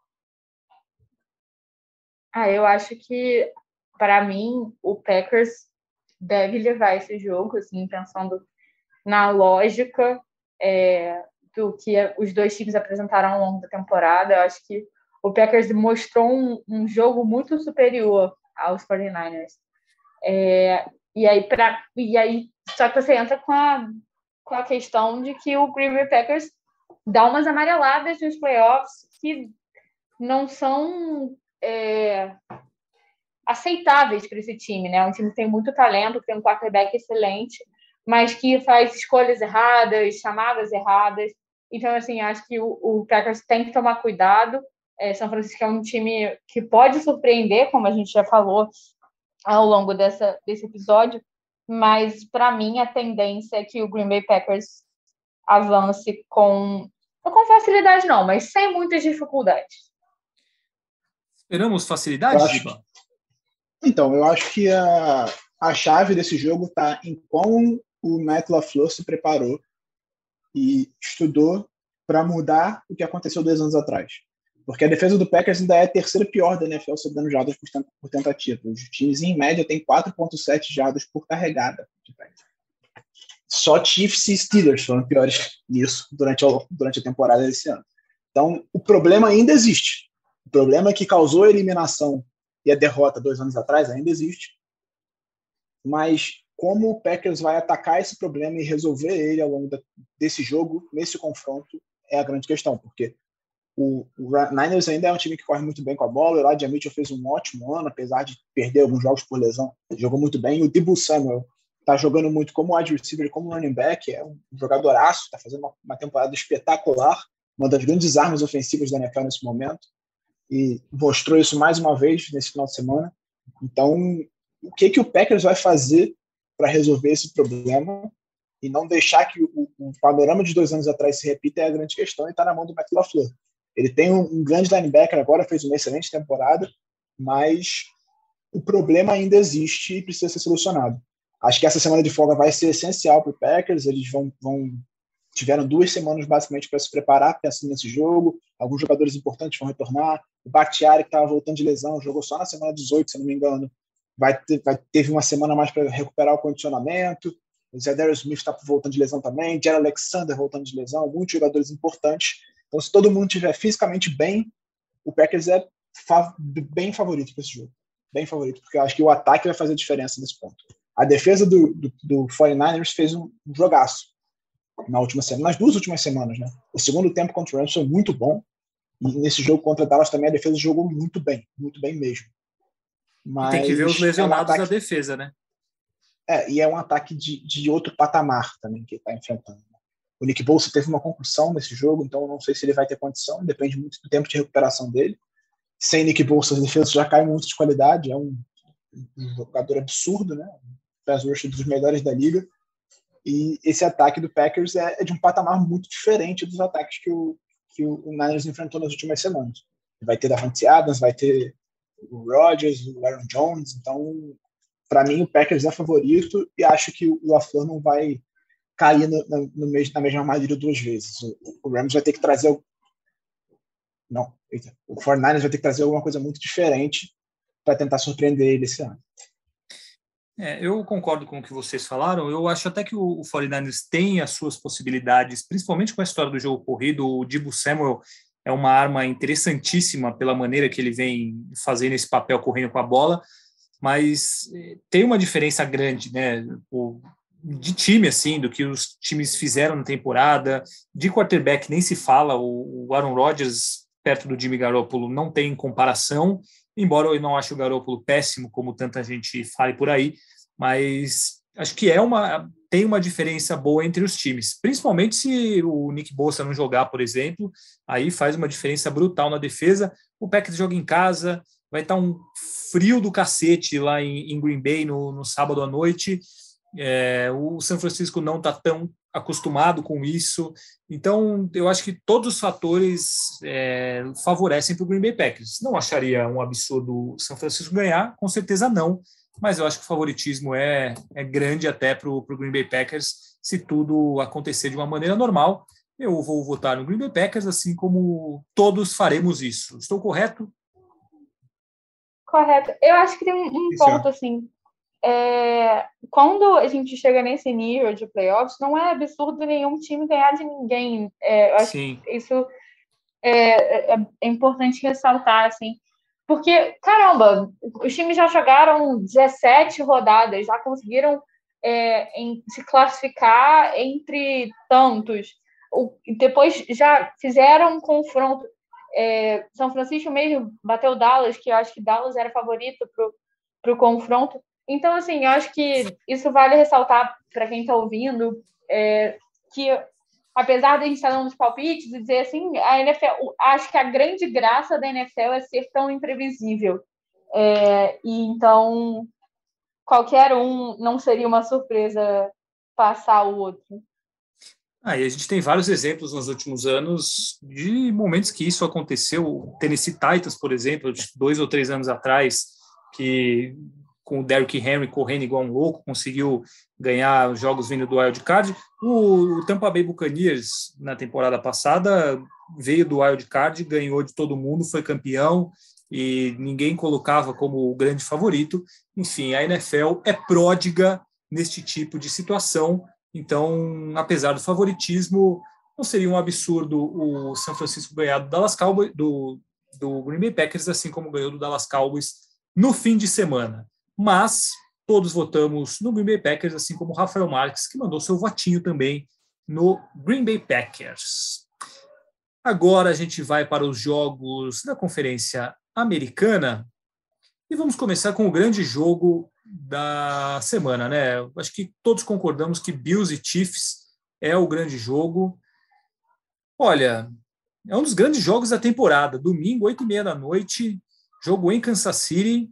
Ah, eu acho que, para mim, o Packers deve levar esse jogo, assim, pensando na lógica é, do que os dois times apresentaram ao longo da temporada. Eu acho que o Packers mostrou um, um jogo muito superior aos forty-niners. É, E aí, pra, e aí, só que você entra com a, com a questão de que o Green Bay Packers dá umas amareladas nos playoffs que não são é, aceitáveis para esse time, né? Um time que tem muito talento, que tem um quarterback excelente, mas que faz escolhas erradas, chamadas erradas. Então, assim, acho que o, o Packers tem que tomar cuidado. É, São Francisco é um time que pode surpreender, como a gente já falou ao longo dessa, desse episódio, mas para mim a tendência é que o Green Bay Packers avance com, não com facilidade não, mas sem muitas dificuldades. Esperamos facilidade, eu acho, Giba? Então, eu acho que a, a chave desse jogo está em como o Matt LaFleur se preparou e estudou para mudar o que aconteceu dois anos atrás. Porque a defesa do Packers ainda é a terceira pior da N F L cedendo jardas por tentativa. Os times, em média, têm quatro vírgula sete jardas por carregada. Só Chiefs e Steelers foram piores nisso durante a, durante a temporada desse ano. Então, o problema ainda existe. O problema que causou a eliminação e a derrota dois anos atrás ainda existe. Mas como o Packers vai atacar esse problema e resolver ele ao longo desse jogo, nesse confronto, é a grande questão. Porque O, o Niners ainda é um time que corre muito bem com a bola. O Elijah Mitchell fez um ótimo ano, apesar de perder alguns jogos por lesão. Jogou muito bem. E o Deebo Samuel está jogando muito como wide receiver, como running back. É um jogadoraço, está fazendo uma, uma temporada espetacular, uma das grandes armas ofensivas da N F L nesse momento. E mostrou isso mais uma vez nesse final de semana. Então, o que, que o Packers vai fazer para resolver esse problema e não deixar que o, o panorama de dois anos atrás se repita é a grande questão, e está na mão do Matt LaFleur. Ele tem um, um grande linebacker agora, fez uma excelente temporada, mas o problema ainda existe e precisa ser solucionado. Acho que essa semana de folga vai ser essencial para o Packers. Eles vão, vão tiveram duas semanas basicamente para se preparar pensando nesse jogo. Alguns jogadores importantes vão retornar. O Bakhtiari, que estava voltando de lesão, jogou só na semana dezoito, se não me engano. Vai ter, vai, teve uma semana mais para recuperar o condicionamento. O Zedarius Smith está voltando de lesão também. Jared Alexander voltando de lesão. Muitos jogadores importantes. Então, se todo mundo estiver fisicamente bem, o Packers é fav- bem favorito para esse jogo. Bem favorito, porque eu acho que o ataque vai fazer a diferença nesse ponto. A defesa do, do, do quarenta e nine ers fez um, um jogaço na última semana, nas duas últimas semanas, né? O segundo tempo contra o Rams foi muito bom, e nesse jogo contra o Dallas também a defesa jogou muito bem, muito bem mesmo. Mas tem que ver os lesionados é um ataque, da defesa, né? É, e é um ataque de, de outro patamar também que ele está enfrentando. O Nick Bosa teve uma concussão nesse jogo, então eu não sei se ele vai ter condição, depende muito do tempo de recuperação dele. Sem Nick Bosa, as defesas já caem muito de qualidade, é um, um jogador absurdo, né? Um pass rusher dos melhores da liga. E esse ataque do Packers é, é de um patamar muito diferente dos ataques que o, que o Niners enfrentou nas últimas semanas. Vai ter Davante Adams, vai ter o Rodgers, o Aaron Jones. Então, para mim, o Packers é favorito e acho que o LaFleur não vai cair no, no, no mesmo, na mesma armadilha duas vezes. O, o Rams vai ter que trazer... Não, eita. O quarenta e nine ers vai ter que trazer alguma coisa muito diferente para tentar surpreender ele esse ano. É, eu concordo com o que vocês falaram. Eu acho até que o, o quarenta e nine ers tem as suas possibilidades, principalmente com a história do jogo corrido. O Deebo Samuel é uma arma interessantíssima pela maneira que ele vem fazendo esse papel correndo com a bola, mas tem uma diferença grande, né, o, de time, assim, do que os times fizeram na temporada. De quarterback nem se fala. O, o Aaron Rodgers perto do Jimmy Garoppolo não tem comparação, embora eu não ache o Garoppolo péssimo, como tanta gente fale por aí, mas acho que é uma, tem uma diferença boa entre os times, principalmente se o Nick Bosa não jogar, por exemplo, aí faz uma diferença brutal na defesa. O Packers joga em casa, vai estar um frio do cacete lá em, em Green Bay no, no sábado à noite. É, o San Francisco não está tão acostumado com isso, então eu acho que todos os fatores é, favorecem para o Green Bay Packers. Não acharia um absurdo o San Francisco ganhar, com certeza não, mas eu acho que o favoritismo é, é grande até para o Green Bay Packers, se tudo acontecer de uma maneira normal. Eu vou votar no Green Bay Packers, assim como todos faremos isso. Estou correto? Correto. Eu acho que tem um, um ponto, assim, É, quando a gente chega nesse nível de playoffs, não é absurdo nenhum time ganhar de ninguém. É, eu acho Sim. que isso é, é, é importante ressaltar, assim, porque, caramba, os times já jogaram dezessete rodadas, já conseguiram é, em, se classificar entre tantos, o, depois já fizeram um confronto. É, São Francisco mesmo bateu Dallas, que eu acho que Dallas era favorito para o confronto. Então, assim, eu acho que isso vale ressaltar para quem está ouvindo, é, que apesar de a gente estar dando os palpites e dizer assim, a N F L, acho que a grande graça da N F L é ser tão imprevisível. É, e então, qualquer um não seria uma surpresa passar o outro. Ah, e a gente tem vários exemplos nos últimos anos de momentos que isso aconteceu. O Tennessee Titans, por exemplo, dois ou três anos atrás, que com o Derrick Henry correndo igual um louco, conseguiu ganhar jogos vindo do Wild Card. O, o Tampa Bay Buccaneers, na temporada passada, veio do Wild Card, ganhou de todo mundo, foi campeão, e ninguém colocava como o grande favorito. Enfim, a N F L é pródiga neste tipo de situação. Então, apesar do favoritismo, não seria um absurdo o San Francisco ganhar do Dallas Cowboys, do, do Green Bay Packers, assim como ganhou do Dallas Cowboys no fim de semana. Mas todos votamos no Green Bay Packers, assim como o Rafael Marques, que mandou seu votinho também no Green Bay Packers. Agora a gente vai para os jogos da Conferência Americana e vamos começar com o grande jogo da semana, né? Acho que todos concordamos que Bills e Chiefs é o grande jogo. Olha, é um dos grandes jogos da temporada. Domingo, oito e meia da noite, jogo em Kansas City.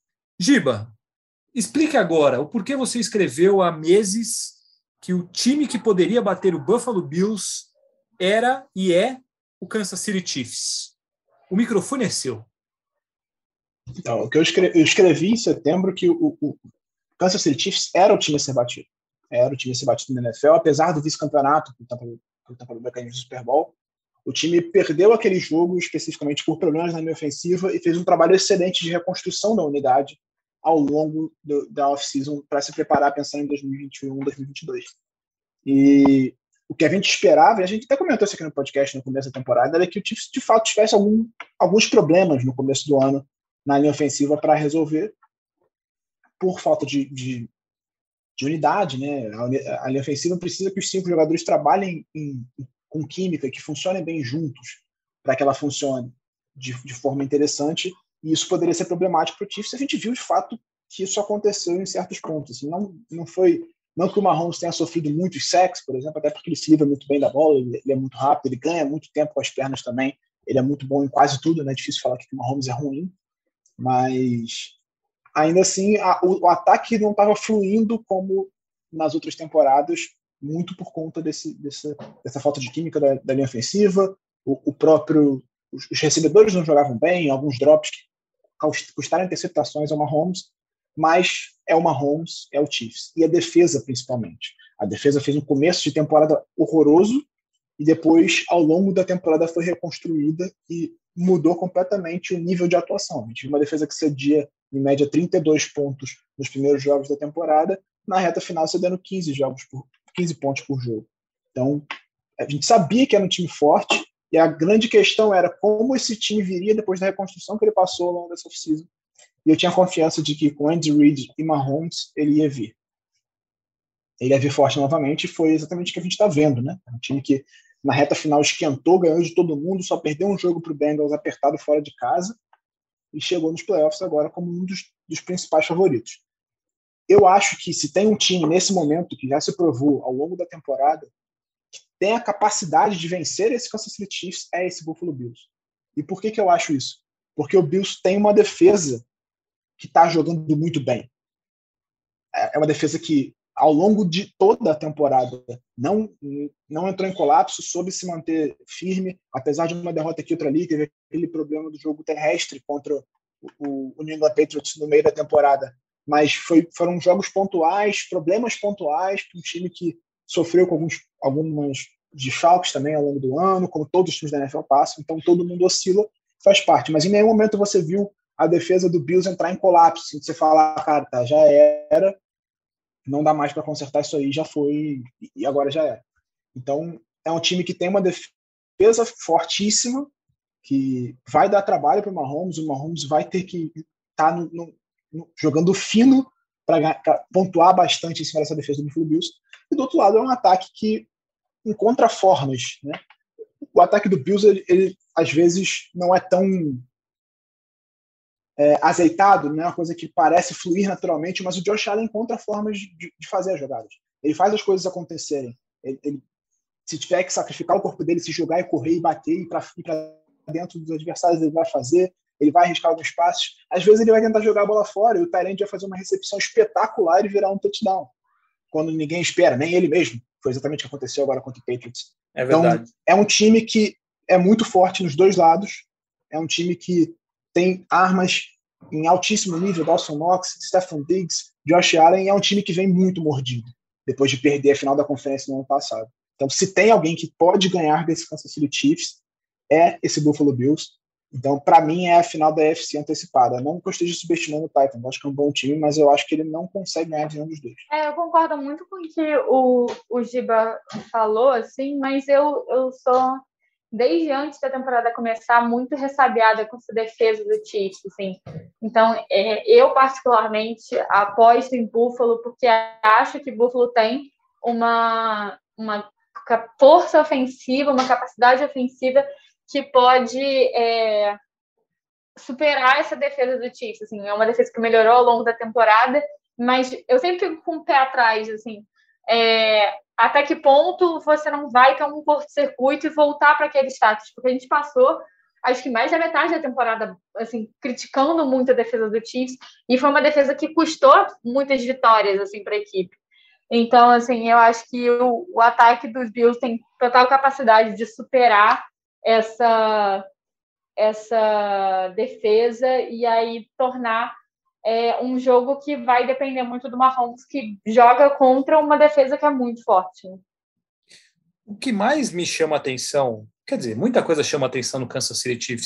Giba, explique agora o porquê você escreveu há meses que o time que poderia bater o Buffalo Bills era e é o Kansas City Chiefs. O microfone é seu. Então, o que eu escrevi, eu escrevi em setembro que o, o Kansas City Chiefs era o time a ser batido. Era o time a ser batido na N F L, apesar do vice-campeonato que o Tampa o Tampa Bay Buccaneers do Super Bowl. O time perdeu aquele jogo especificamente por problemas na linha ofensiva e fez um trabalho excelente de reconstrução da unidade ao longo do, da off-season para se preparar pensando em dois mil e vinte e um, dois mil e vinte e dois. E o que a gente esperava, e a gente até comentou isso aqui no podcast no começo da temporada, era que o Chiefs de fato tivesse algum, alguns problemas no começo do ano na linha ofensiva para resolver por falta de, de, de unidade, né? A, a linha ofensiva precisa que os cinco jogadores trabalhem em, com química, que funcionem bem juntos para que ela funcione de, de forma interessante, e isso poderia ser problemático para o Chiefs. A gente viu de fato que isso aconteceu em certos pontos. Assim, não, não foi não que o Mahomes tenha sofrido muitos sacks, por exemplo, até porque ele se livra muito bem da bola, ele, ele é muito rápido, ele ganha muito tempo com as pernas também, ele é muito bom em quase tudo, né? É difícil falar que o Mahomes é ruim, mas ainda assim a, o, o ataque não estava fluindo como nas outras temporadas, muito por conta desse, dessa, dessa falta de química da, da linha ofensiva, o, o próprio os, os recebedores não jogavam bem, alguns drops que custaram interceptações ao Mahomes, mas é o Mahomes, é o Chiefs. E a defesa, principalmente. A defesa fez um começo de temporada horroroso e depois, ao longo da temporada, foi reconstruída e mudou completamente o nível de atuação. A gente viu uma defesa que cedia, em média, trinta e dois pontos nos primeiros jogos da temporada, na reta final cedendo quinze, jogos por, quinze pontos por jogo. Então, a gente sabia que era um time forte e a grande questão era como esse time viria depois da reconstrução que ele passou ao longo dessa off-season. E eu tinha confiança de que com Andy Reid e Mahomes ele ia vir. Ele ia vir forte novamente e foi exatamente o que a gente está vendo, né? Um time que na reta final esquentou, ganhou de todo mundo, só perdeu um jogo para o Bengals apertado fora de casa e chegou nos playoffs agora como um dos, dos principais favoritos. Eu acho que se tem um time nesse momento que já se provou ao longo da temporada que tem a capacidade de vencer esse Kansas City Chiefs, é esse Buffalo Bills. E por que que eu acho isso? Porque o Bills tem uma defesa que está jogando muito bem. É uma defesa que, ao longo de toda a temporada, não, não entrou em colapso, soube se manter firme, apesar de uma derrota aqui e outra ali, teve aquele problema do jogo terrestre contra o, o New England Patriots no meio da temporada, mas foi, foram jogos pontuais, problemas pontuais, um time que sofreu com alguns algumas desfalques também ao longo do ano, como todos os times da N F L passam, então todo mundo oscila, faz parte, mas em nenhum momento você viu a defesa do Bills entrar em colapso, assim, você fala, cara, tá, já era, não dá mais para consertar isso aí, já foi, e agora já é. Então, é um time que tem uma defesa fortíssima, que vai dar trabalho para o Mahomes, o Mahomes vai ter que estar tá jogando fino para pontuar bastante em cima dessa defesa do Buffalo Bills, e do outro lado é um ataque que encontra formas, né? O ataque do Bills, ele, ele às vezes não é tão É, azeitado, né? Uma coisa que parece fluir naturalmente, mas o Josh Allen encontra formas de, de fazer as jogadas. Ele faz as coisas acontecerem. Ele, ele, se tiver que sacrificar o corpo dele, se jogar e correr e bater e para dentro dos adversários, ele vai fazer. Ele vai arriscar alguns passos. Às vezes ele vai tentar jogar a bola fora e o Tyrant vai fazer uma recepção espetacular e virar um touchdown. Quando ninguém espera, nem ele mesmo. Foi exatamente o que aconteceu agora contra o Patriots. É verdade. Então, é um time que é muito forte nos dois lados. É um time que tem armas em altíssimo nível, Dawson Knox, Stefon Diggs, Josh Allen, e é um time que vem muito mordido, depois de perder a final da conferência no ano passado. Então, se tem alguém que pode ganhar desse Kansas City Chiefs, é esse Buffalo Bills. Então, para mim, é a final da A F C antecipada. Não que eu esteja subestimando o Titans, acho que é um bom time, mas eu acho que ele não consegue ganhar de nenhum dos dois. É, eu concordo muito com o que o, o Giba falou, assim, mas eu, eu sou... desde antes da temporada começar, muito ressabiada com essa defesa do Chiefs, assim. Então, é, eu particularmente aposto em Buffalo, porque acho que Buffalo tem uma, uma força ofensiva, uma capacidade ofensiva que pode é, superar essa defesa do Chiefs. Assim, é uma defesa que melhorou ao longo da temporada, mas eu sempre fico com o pé atrás, assim, é, até que ponto você não vai ter um curto-circuito e voltar para aquele status? Porque a gente passou, acho que mais da metade da temporada, assim, criticando muito a defesa do Chiefs, e foi uma defesa que custou muitas vitórias, assim, para a equipe. Então, assim, eu acho que o, o ataque dos Bills tem total capacidade de superar essa, essa defesa e aí tornar É um jogo que vai depender muito do Mahomes, que joga contra uma defesa que é muito forte. o que mais me chama a atenção, quer dizer, muita coisa chama a atenção no Kansas City Chiefs,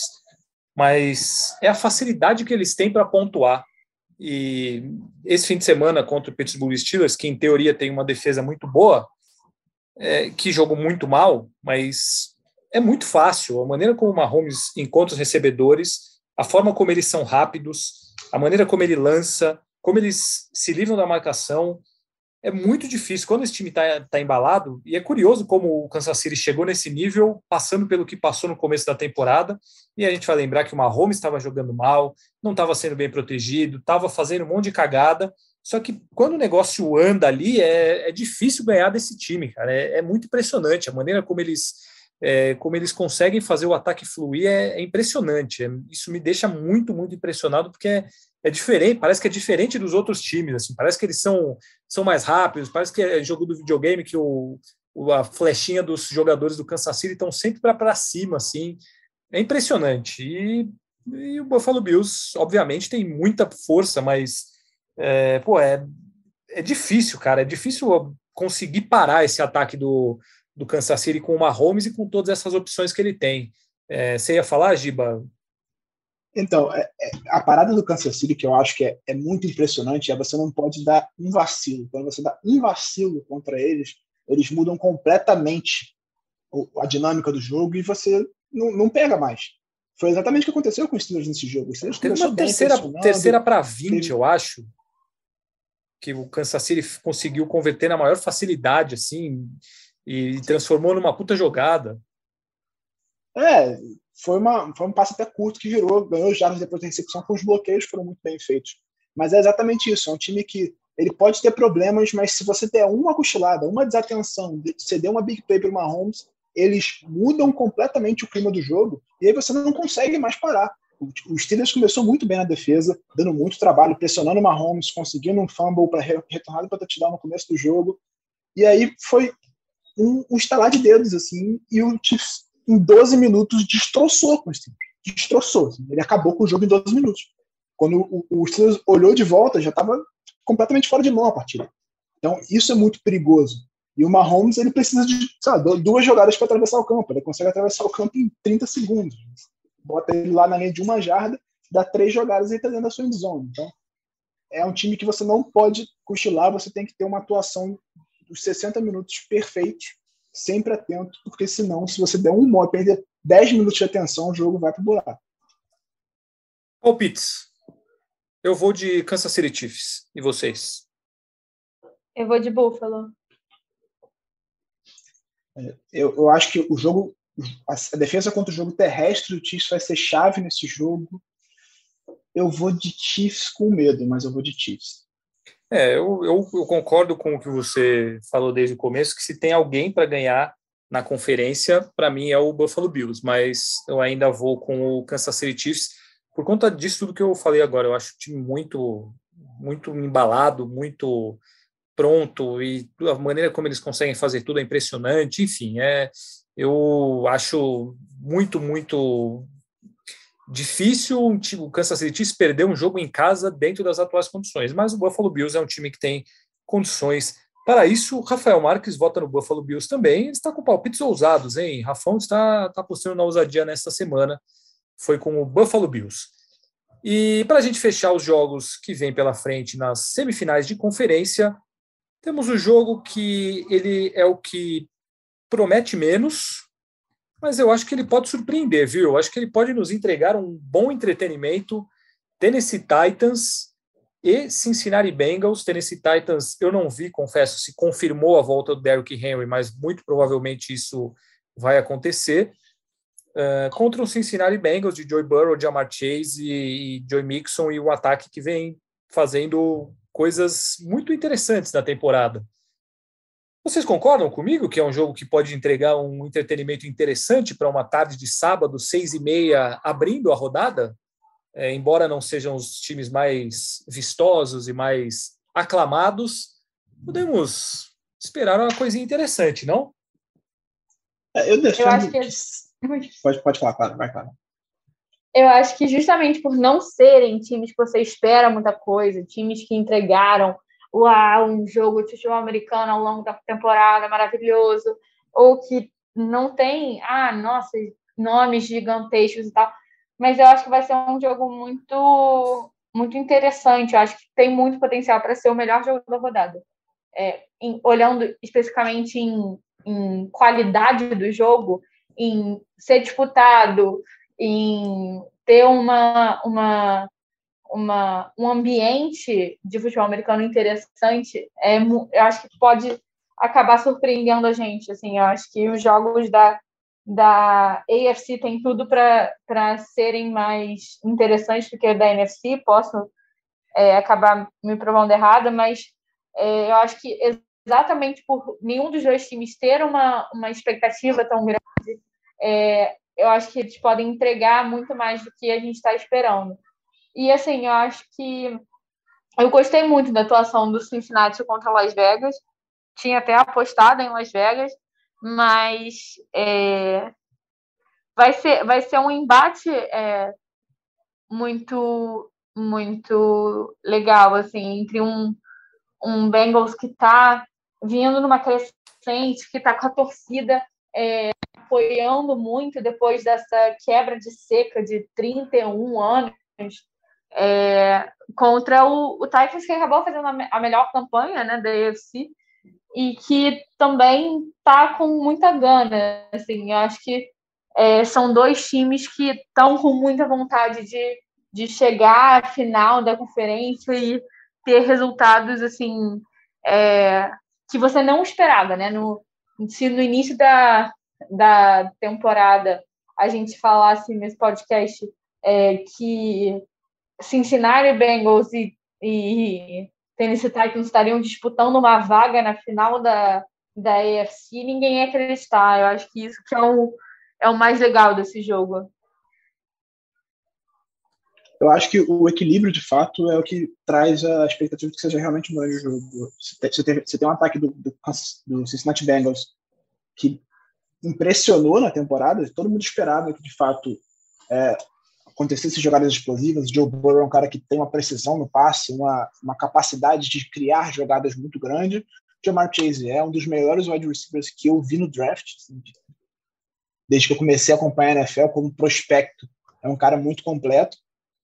mas é a facilidade que eles têm para pontuar. E esse fim de semana contra o Pittsburgh Steelers, que em teoria tem uma defesa muito boa, é, que jogou muito mal, mas é muito fácil. A maneira como o Mahomes encontra os recebedores, a forma como eles são rápidos, a maneira como ele lança, como eles se livram da marcação, é muito difícil. Quando esse time está tá embalado, e é curioso como o Kansas City chegou nesse nível, passando pelo que passou no começo da temporada, e a gente vai lembrar que o Mahomes estava jogando mal, não estava sendo bem protegido, estava fazendo um monte de cagada, só que quando o negócio anda ali, é, é difícil ganhar desse time, cara. É, é muito impressionante. A maneira como eles, é, como eles conseguem fazer o ataque fluir é, é impressionante. É, isso me deixa muito, muito impressionado, porque é, é diferente, parece que é diferente dos outros times, assim, parece que eles são, são mais rápidos, parece que é jogo do videogame, que o, o, a flechinha dos jogadores do Kansas City estão sempre para cima, assim. É impressionante. E, e o Buffalo Bills, obviamente, tem muita força, mas É, pô, é, é difícil, cara. É difícil conseguir parar esse ataque do, do Kansas City com o Mahomes e com todas essas opções que ele tem. É, você ia falar, Giba? Então, é, é, a parada do Kansas City, que eu acho que é, é muito impressionante, é você não pode dar um vacilo. Quando você dá um vacilo contra eles, eles mudam completamente a dinâmica do jogo e você não, não pega mais. Foi exatamente o que aconteceu com os Steelers nesse jogo. Os Steelers Teve uma bem, terceira, terceira para vinte, teve... eu acho, que o Kansas City conseguiu converter na maior facilidade, assim, e transformou numa puta jogada. É, foi, uma, foi um passe até curto que virou, ganhou jardas depois da recepção, com os bloqueios foram muito bem feitos. Mas é exatamente isso, é um time que ele pode ter problemas, mas se você der uma cochilada, uma desatenção, você der uma big play para o Mahomes, eles mudam completamente o clima do jogo e aí você não consegue mais parar. O Steelers começou muito bem na defesa, dando muito trabalho, pressionando o Mahomes, conseguindo um fumble para retornar para touchdown no começo do jogo. E aí foi um, um estalar de dedos, assim, e o Chiefs, em doze minutos, destroçou com o Steelers. Destroçou. Assim, ele acabou com o jogo em doze minutos. Quando o, o Steelers olhou de volta, já estava completamente fora de mão a partida. Então, isso é muito perigoso. E o Mahomes, ele precisa de sabe, duas jogadas para atravessar o campo. Ele consegue atravessar o campo em trinta segundos. Bota ele lá na linha de uma jarda, dá três jogadas e está dentro da sua endzone. Então, é um time que você não pode cochilar, você tem que ter uma atuação dos sessenta minutos perfeitos, sempre atento, porque senão, se você der um modo, perder dez minutos de atenção, o jogo vai para o buraco. Palpites. Eu vou de Kansas City Chiefs. E vocês? Eu vou de Buffalo. Eu, eu acho que o jogo, a defesa contra o jogo terrestre do Chiefs vai ser chave nesse jogo. Eu vou de Chiefs com medo, mas eu vou de Chiefs. É, eu, eu, eu concordo com o que você falou desde o começo, que se tem alguém para ganhar na conferência, para mim é o Buffalo Bills, mas eu ainda vou com o Kansas City Chiefs por conta disso tudo que eu falei agora. Eu acho o time muito, muito embalado, muito pronto, e a maneira como eles conseguem fazer tudo é impressionante. Enfim, é, eu acho muito, muito difícil o Kansas City Chiefs perder um jogo em casa dentro das atuais condições, mas o Buffalo Bills é um time que tem condições para isso. Rafael Marques vota no Buffalo Bills também. Ele está com palpites ousados, hein? Rafão está, está apostando na ousadia nesta semana, foi com o Buffalo Bills. E para a gente fechar os jogos que vem pela frente nas semifinais de conferência, temos o jogo que ele é o que promete menos, mas eu acho que ele pode surpreender, viu? Eu acho que ele pode nos entregar um bom entretenimento. Tennessee Titans e Cincinnati Bengals. Tennessee Titans, eu não vi, confesso, se confirmou a volta do Derrick Henry, mas muito provavelmente isso vai acontecer. Uh, contra o Cincinnati Bengals de Joe Burrow, Ja'Marr Chase e, e Joe Mixon, e o ataque que vem fazendo coisas muito interessantes na temporada. Vocês concordam comigo que é um jogo que pode entregar um entretenimento interessante para uma tarde de sábado, seis e meia, abrindo a rodada? É, embora não sejam os times mais vistosos e mais aclamados, podemos esperar uma coisinha interessante, não? Eu, defendo... eu acho que... Pode, pode falar, claro, vai, claro. Eu acho que justamente por não serem times que você espera muita coisa, times que entregaram uau, um jogo de futebol americano ao longo da temporada maravilhoso, ou que não tem, ah, nossa, nomes gigantescos e tal, mas eu acho que vai ser um jogo muito, muito interessante. Eu acho que tem muito potencial para ser o melhor jogo da rodada. É, em, olhando especificamente em, em qualidade do jogo, em ser disputado, em ter uma, uma, uma, um ambiente de futebol americano interessante, é, eu acho que pode acabar surpreendendo a gente. Assim, eu acho que os jogos da, da A F C têm tudo para serem mais interessantes do que o da N F C. Posso é, acabar me provando errada, mas é, eu acho que exatamente por nenhum dos dois times ter uma, uma expectativa tão grande, é, eu acho que eles podem entregar muito mais do que a gente está esperando. E, assim, eu acho que eu gostei muito da atuação do Cincinnati contra Las Vegas. Tinha até apostado em Las Vegas, mas é, vai, ser, vai ser um embate é, muito, muito legal, assim, entre um, um Bengals que está vindo numa crescente, que está com a torcida é, apoiando muito depois dessa quebra de seca de trinta e um anos, é, contra o, o Titans, que acabou fazendo a melhor campanha, né, da A F C, e que também está com muita gana. Assim, eu acho que é, são dois times que estão com muita vontade de, de chegar à final da conferência e ter resultados assim é, que você não esperava, né? No, se no início da, da temporada a gente falasse nesse podcast é, que Cincinnati Bengals e, e Tennessee Titans estariam disputando uma vaga na final da, da A F C, ninguém ia acreditar. Eu acho que isso que é o, é o mais legal desse jogo. Eu acho que o equilíbrio, de fato, é o que traz a expectativa de que seja realmente um grande jogo. Você tem, você tem um ataque do, do, do Cincinnati Bengals que impressionou na temporada, todo mundo esperava que, de fato, é, acontecessem jogadas explosivas. O Joe Burrow é um cara que tem uma precisão no passe, uma, uma capacidade de criar jogadas muito grande. O Ja'Marr Chase é um dos melhores wide receivers que eu vi no draft, assim, desde que eu comecei a acompanhar a N F L como prospecto. É um cara muito completo.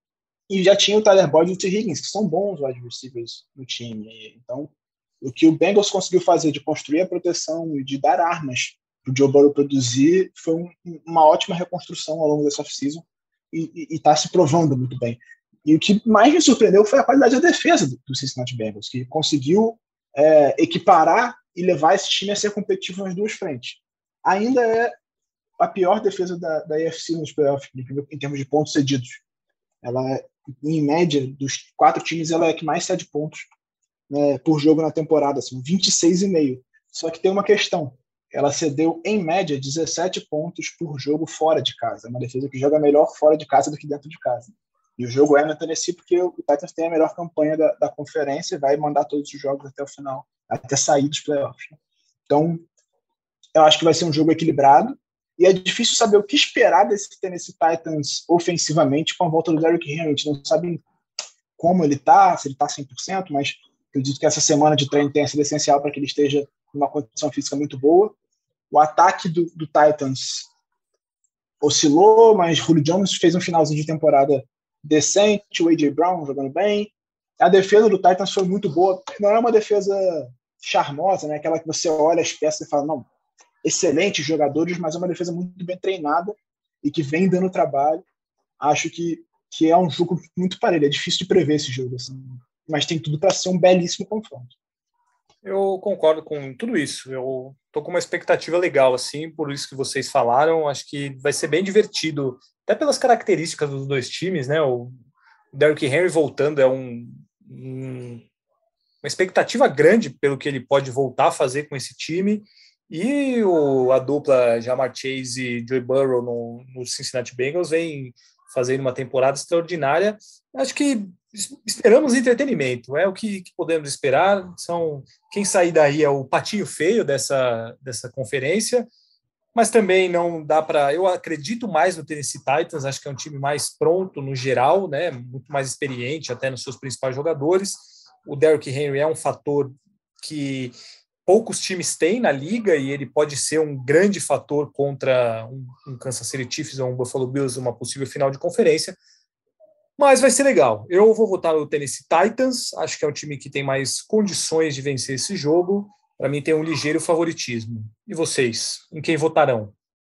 E já tinha o Tyler Boyd e o T. Higgins, que são bons wide receivers no time. Então, o que o Bengals conseguiu fazer de construir a proteção e de dar armas para o Joe Burrow produzir foi um, uma ótima reconstrução ao longo dessa off-season e está se provando muito bem. E o que mais me surpreendeu foi a qualidade da defesa do, do Cincinnati Bengals, que conseguiu é, equiparar e levar esse time a ser competitivo nas duas frentes. Ainda é a pior defesa da, da A F C nos playoffs, em termos de pontos cedidos. Ela, em média, dos quatro times, ela é a que mais cede pontos, né, por jogo na temporada, assim, vinte e seis vírgula cinco. Só que tem uma questão. Ela cedeu, em média, dezessete pontos por jogo fora de casa. É uma defesa que joga melhor fora de casa do que dentro de casa. E o jogo é no Tennessee porque o Titans tem a melhor campanha da, da conferência e vai mandar todos os jogos até o final, até sair dos playoffs. Então, eu acho que vai ser um jogo equilibrado. E é difícil saber o que esperar desse Tennessee Titans ofensivamente com a volta do Derrick Henry. A gente não sabe como ele está, se ele está cem por cento, mas acredito que essa semana de treino tenha sido essencial para que ele esteja numa condição física muito boa. O ataque do, do Titans oscilou, mas Julio Jones fez um finalzinho de temporada decente, o A J Brown jogando bem. A defesa do Titans foi muito boa. Não é uma defesa charmosa, né? Aquela que você olha as peças e fala, não, excelentes jogadores, mas é uma defesa muito bem treinada e que vem dando trabalho. Acho que, que é um jogo muito parelho. É difícil de prever esse jogo, assim, mas tem tudo para ser um belíssimo confronto. Eu concordo com tudo isso. Eu tô com uma expectativa legal, assim, por isso que vocês falaram. Acho que vai ser bem divertido, até pelas características dos dois times, né? O Derrick Henry voltando é um, um, uma expectativa grande pelo que ele pode voltar a fazer com esse time. E o, a dupla Ja'Marr Chase e Joe Burrow no, no Cincinnati Bengals vem fazendo uma temporada extraordinária. Acho que esperamos entretenimento, é o que, que podemos esperar. São, quem sair daí é o patinho feio dessa, dessa conferência, mas também não dá para... Eu acredito mais no Tennessee Titans, acho que é um time mais pronto no geral, né? Muito mais experiente até nos seus principais jogadores. O Derrick Henry é um fator que poucos times têm na liga e ele pode ser um grande fator contra um, um Kansas City Chiefs ou um Buffalo Bills, uma possível final de conferência. Mas vai ser legal. Eu vou votar no Tennessee Titans, acho que é um time que tem mais condições de vencer esse jogo. Para mim tem um ligeiro favoritismo. E vocês, em quem votarão?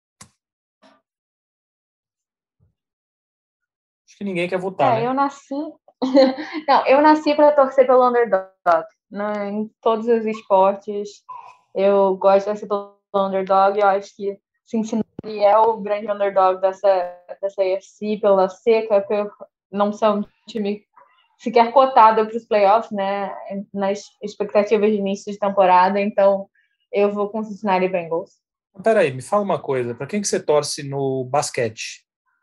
Acho que ninguém quer votar, É, né? eu nasci... Não, eu nasci para torcer pelo underdog. Né? Em todos os esportes, eu gosto de torcer pelo underdog. Eu acho que Cincinnati é o grande underdog dessa, dessa A F C pela seca, por não ser um time sequer cotado para os playoffs, né? Nas expectativas de início de temporada. Então, eu vou com Cincinnati Bengals. Peraí, me fala uma coisa. Para quem que você torce no basquete?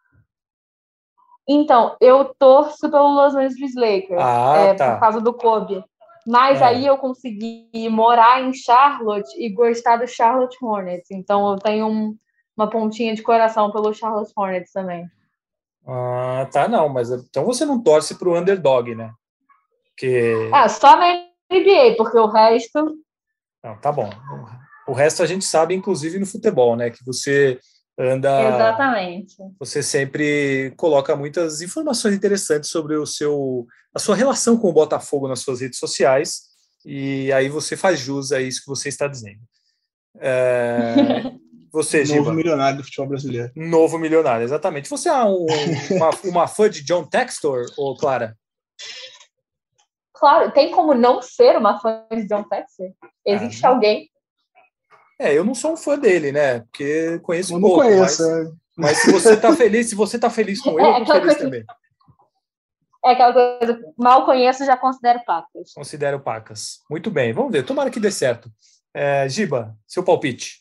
Então, eu torço pelo Los Angeles Lakers, Ah, é, tá. por causa do Kobe. Mas Ah. aí eu consegui morar em Charlotte e gostar do Charlotte Hornets. Então, eu tenho um, uma pontinha de coração pelo Charlotte Hornets também. Ah, tá, não. Mas então você não torce para o underdog, né? Porque... Ah, só na N B A, porque o resto... Não, tá bom. O resto a gente sabe, inclusive no futebol, né? Que você... anda. Exatamente. Você sempre coloca muitas informações interessantes sobre o seu, a sua relação com o Botafogo nas suas redes sociais, e aí você faz jus a isso que você está dizendo. É, você, Giba. Novo milionário do futebol brasileiro. Novo milionário, exatamente. Você é um, uma, uma fã de John Textor, ou Clara? Claro, tem como não ser uma fã de John Textor? Existe ah, alguém? É, eu não sou um fã dele, né? Porque conheço eu pouco. Não conheço, mas, é. mas se você tá feliz, se você tá feliz com ele, é, eu tô feliz coisa, também. É aquela coisa, mal conheço, já considero pacas. Considero pacas. Muito bem, vamos ver. Tomara que dê certo. É, Giba, seu palpite.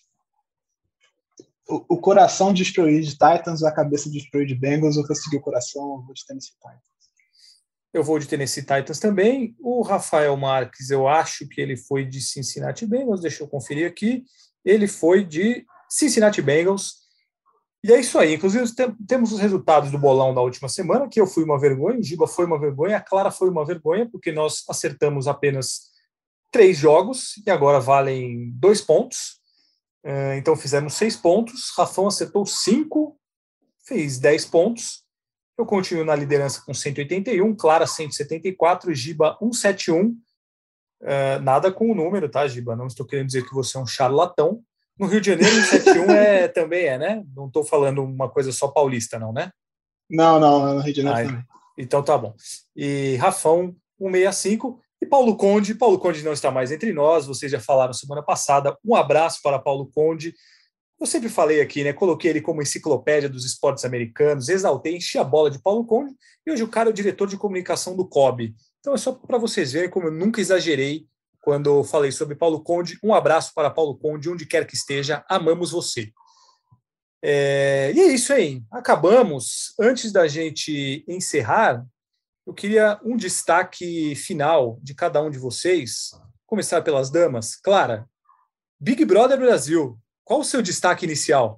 O, o coração destruído de Titans, a cabeça destruída de Bengals, eu consegui o coração, eu vou de Tennessee Titans. Eu vou de Tennessee Titans também. O Rafael Marques, eu acho que ele foi de Cincinnati Bengals, deixa eu conferir aqui. Ele foi de Cincinnati Bengals. E é isso aí. Inclusive, tem, temos os resultados do bolão da última semana, que eu fui uma vergonha, o Giba foi uma vergonha, a Clara foi uma vergonha, porque nós acertamos apenas três jogos e agora valem dois pontos. Então, fizemos seis pontos. Rafão acertou cinco, fez dez pontos. Eu continuo na liderança com cento e oitenta e um, Clara cento e setenta e quatro, Giba cento e setenta e um. Uh, nada com o número, tá, Giba? Não estou querendo dizer que você é um charlatão. No Rio de Janeiro, cento e setenta e um é, também é, né? Não estou falando uma coisa só paulista, não, né? Não, não, no Rio de Janeiro ah, também. Então tá bom. E Rafão, cento e sessenta e cinco. E Paulo Conde. Paulo Conde não está mais entre nós, vocês já falaram semana passada. Um abraço para Paulo Conde. Eu sempre falei aqui, né? Coloquei ele como enciclopédia dos esportes americanos, exaltei, enchi a bola de Paulo Conde, e hoje o cara é o diretor de comunicação do C O B. Então é só para vocês verem como eu nunca exagerei quando falei sobre Paulo Conde. Um abraço para Paulo Conde, onde quer que esteja, amamos você. É, e é isso aí, acabamos. Antes da gente encerrar, eu queria um destaque final de cada um de vocês. Começar pelas damas. Clara, Big Brother Brasil. Qual o seu destaque inicial?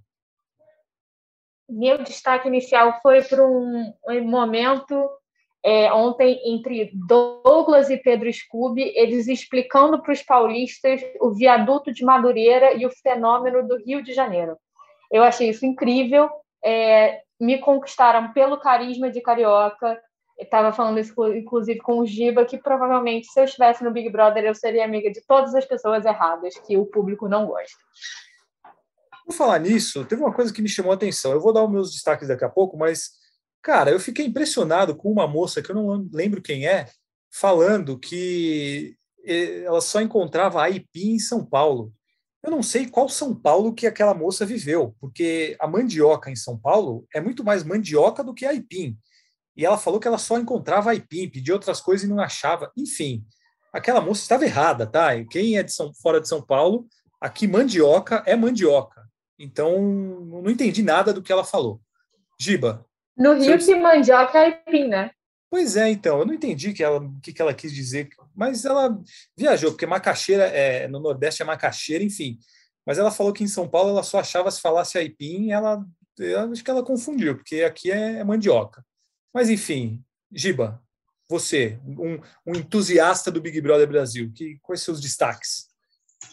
Meu destaque inicial foi para um, um momento é, ontem entre Douglas e Pedro Scooby, eles explicando para os paulistas o viaduto de Madureira e o fenômeno do Rio de Janeiro. Eu achei isso incrível. É, me conquistaram pelo carisma de carioca. Estava falando isso, inclusive, com o Giba, que provavelmente, se eu estivesse no Big Brother, eu seria amiga de todas as pessoas erradas, que o público não gosta. Por falar nisso, teve uma coisa que me chamou a atenção. Eu vou dar os meus destaques daqui a pouco, mas, cara, eu fiquei impressionado com uma moça, que eu não lembro quem é, falando que ela só encontrava aipim em São Paulo. Eu não sei qual São Paulo que aquela moça viveu, porque a mandioca em São Paulo é muito mais mandioca do que aipim. E ela falou que ela só encontrava aipim, pedia outras coisas e não achava. Enfim, aquela moça estava errada, tá? E quem é de São, fora de São Paulo, aqui mandioca é mandioca. Então, não entendi nada do que ela falou. Giba. No Rio, que mandioca é aipim, né? Pois é, então. Eu não entendi o que ela, que, que ela quis dizer, mas ela viajou, porque macaxeira, é, no Nordeste é macaxeira, enfim. Mas ela falou que em São Paulo ela só achava se falasse aipim, ela, eu acho que ela confundiu, porque aqui é, é mandioca. Mas, enfim, Giba, você, um, um entusiasta do Big Brother Brasil, que, quais são os seus destaques?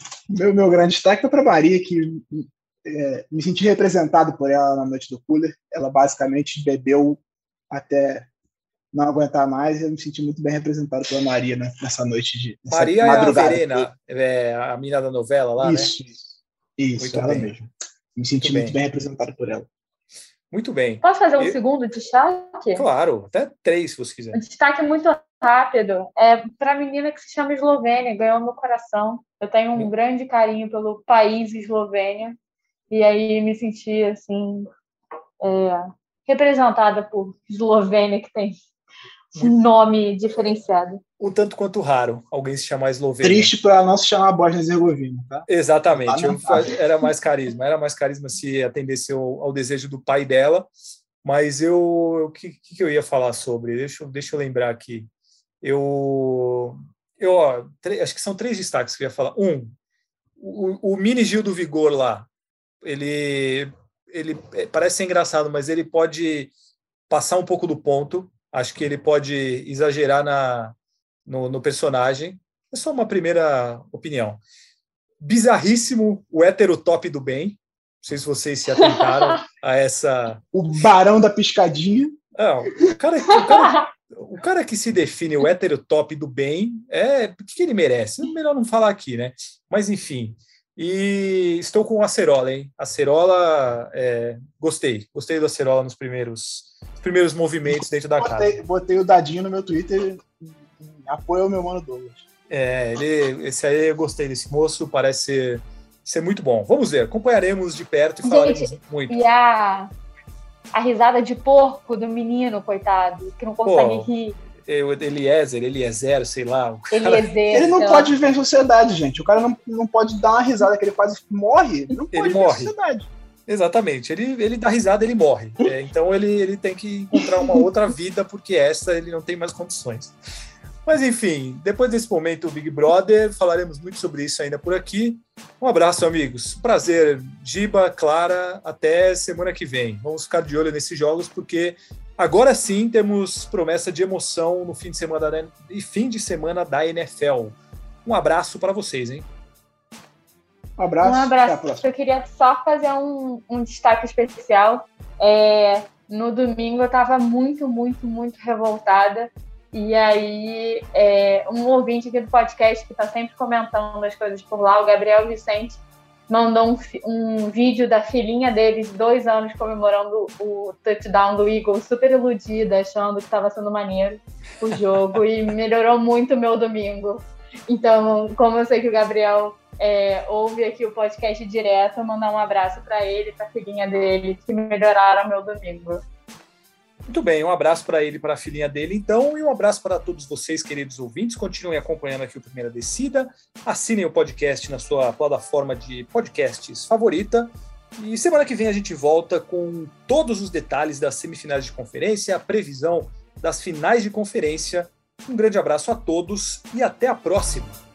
Meu, meu grande destaque foi para Maria, que é, me senti representado por ela na noite do cooler. Ela basicamente bebeu até não aguentar mais e eu me senti muito bem representado pela Maria, né, nessa noite de nessa Maria madrugada. É a Verena, é a mina da novela lá, isso, né? Isso, muito ela bem. mesmo. Me senti muito muito bem. bem representado por ela. Muito bem. Posso fazer um eu... segundo destaque? Claro, até três, se você quiser. Um destaque muito rápido. É para a menina que se chama Eslovênia, ganhou meu coração. Eu tenho um grande carinho pelo país Eslovênia. E aí me senti, assim, é, representada por Eslovênia, que tem um nome diferenciado. Um tanto quanto raro alguém se chamar Eslovênia. Triste para não se chamar Bósnia-Herzegovina, tá? Exatamente. Eu, era mais carisma. Era mais carisma se atendesse ao, ao desejo do pai dela. Mas eu... O que, que eu ia falar sobre? Deixa, eu, deixa eu lembrar aqui. Eu... eu ó, acho que são três destaques que eu ia falar. Um, o, o mini Gil do Vigor lá, ele, ele parece ser engraçado, mas ele pode passar um pouco do ponto. Acho que ele pode exagerar na, no, no personagem. É só uma primeira opinião. Bizarríssimo o hétero top do bem. Não sei se vocês se atentaram a essa... O barão da piscadinha. Não, o, cara, o, cara, o cara que se define o hétero top do bem, é, o que ele merece? É melhor não falar aqui, né? Mas, enfim... E estou com o Acerola, hein? Acerola, é, gostei. Gostei do Acerola nos primeiros, nos primeiros movimentos dentro da botei, casa. Botei o dadinho no meu Twitter e apoio o meu mano Douglas. É, ele, esse aí eu gostei desse moço, parece ser, ser muito bom. Vamos ver, acompanharemos de perto e falaremos Gente, muito. E a, a risada de porco do menino, coitado, que não consegue Pô, rir. Eu, Eliezer, Eliezer, sei lá. Eliezer, ele não pode viver em sociedade, gente. O cara não, não pode dar uma risada que ele quase morre. Ele não pode ele viver morre. em sociedade. Exatamente. Ele, ele dá risada, ele morre. É, então ele, ele tem que encontrar uma outra vida, porque essa ele não tem mais condições. Mas enfim, depois desse momento Big Brother, falaremos muito sobre isso ainda por aqui. Um abraço, amigos. Prazer, Giba, Clara, até semana que vem. Vamos ficar de olho nesses jogos, porque agora sim temos promessa de emoção no fim de semana da, e fim de semana da N F L. Um abraço para vocês, hein? Um abraço. Um abraço. Eu queria só fazer um, um destaque especial. É, no domingo eu estava muito, muito, muito revoltada. E aí, é, um ouvinte aqui do podcast que está sempre comentando as coisas por lá, o Gabriel Vicente, mandou um, um vídeo da filhinha dele de dois anos comemorando o touchdown do Eagles, super iludida, achando que estava sendo maneiro o jogo, e melhorou muito o meu domingo. Então, como eu sei que o Gabriel é, ouve aqui o podcast direto, mandar um abraço para ele e para a filhinha dele, que melhoraram o meu domingo. Muito bem, um abraço para ele e para a filhinha dele, então, e um abraço para todos vocês, queridos ouvintes. Continuem acompanhando aqui o Primeira Descida, assinem o podcast na sua plataforma de podcasts favorita, e semana que vem a gente volta com todos os detalhes das semifinais de conferência, a previsão das finais de conferência. Um grande abraço a todos e até a próxima!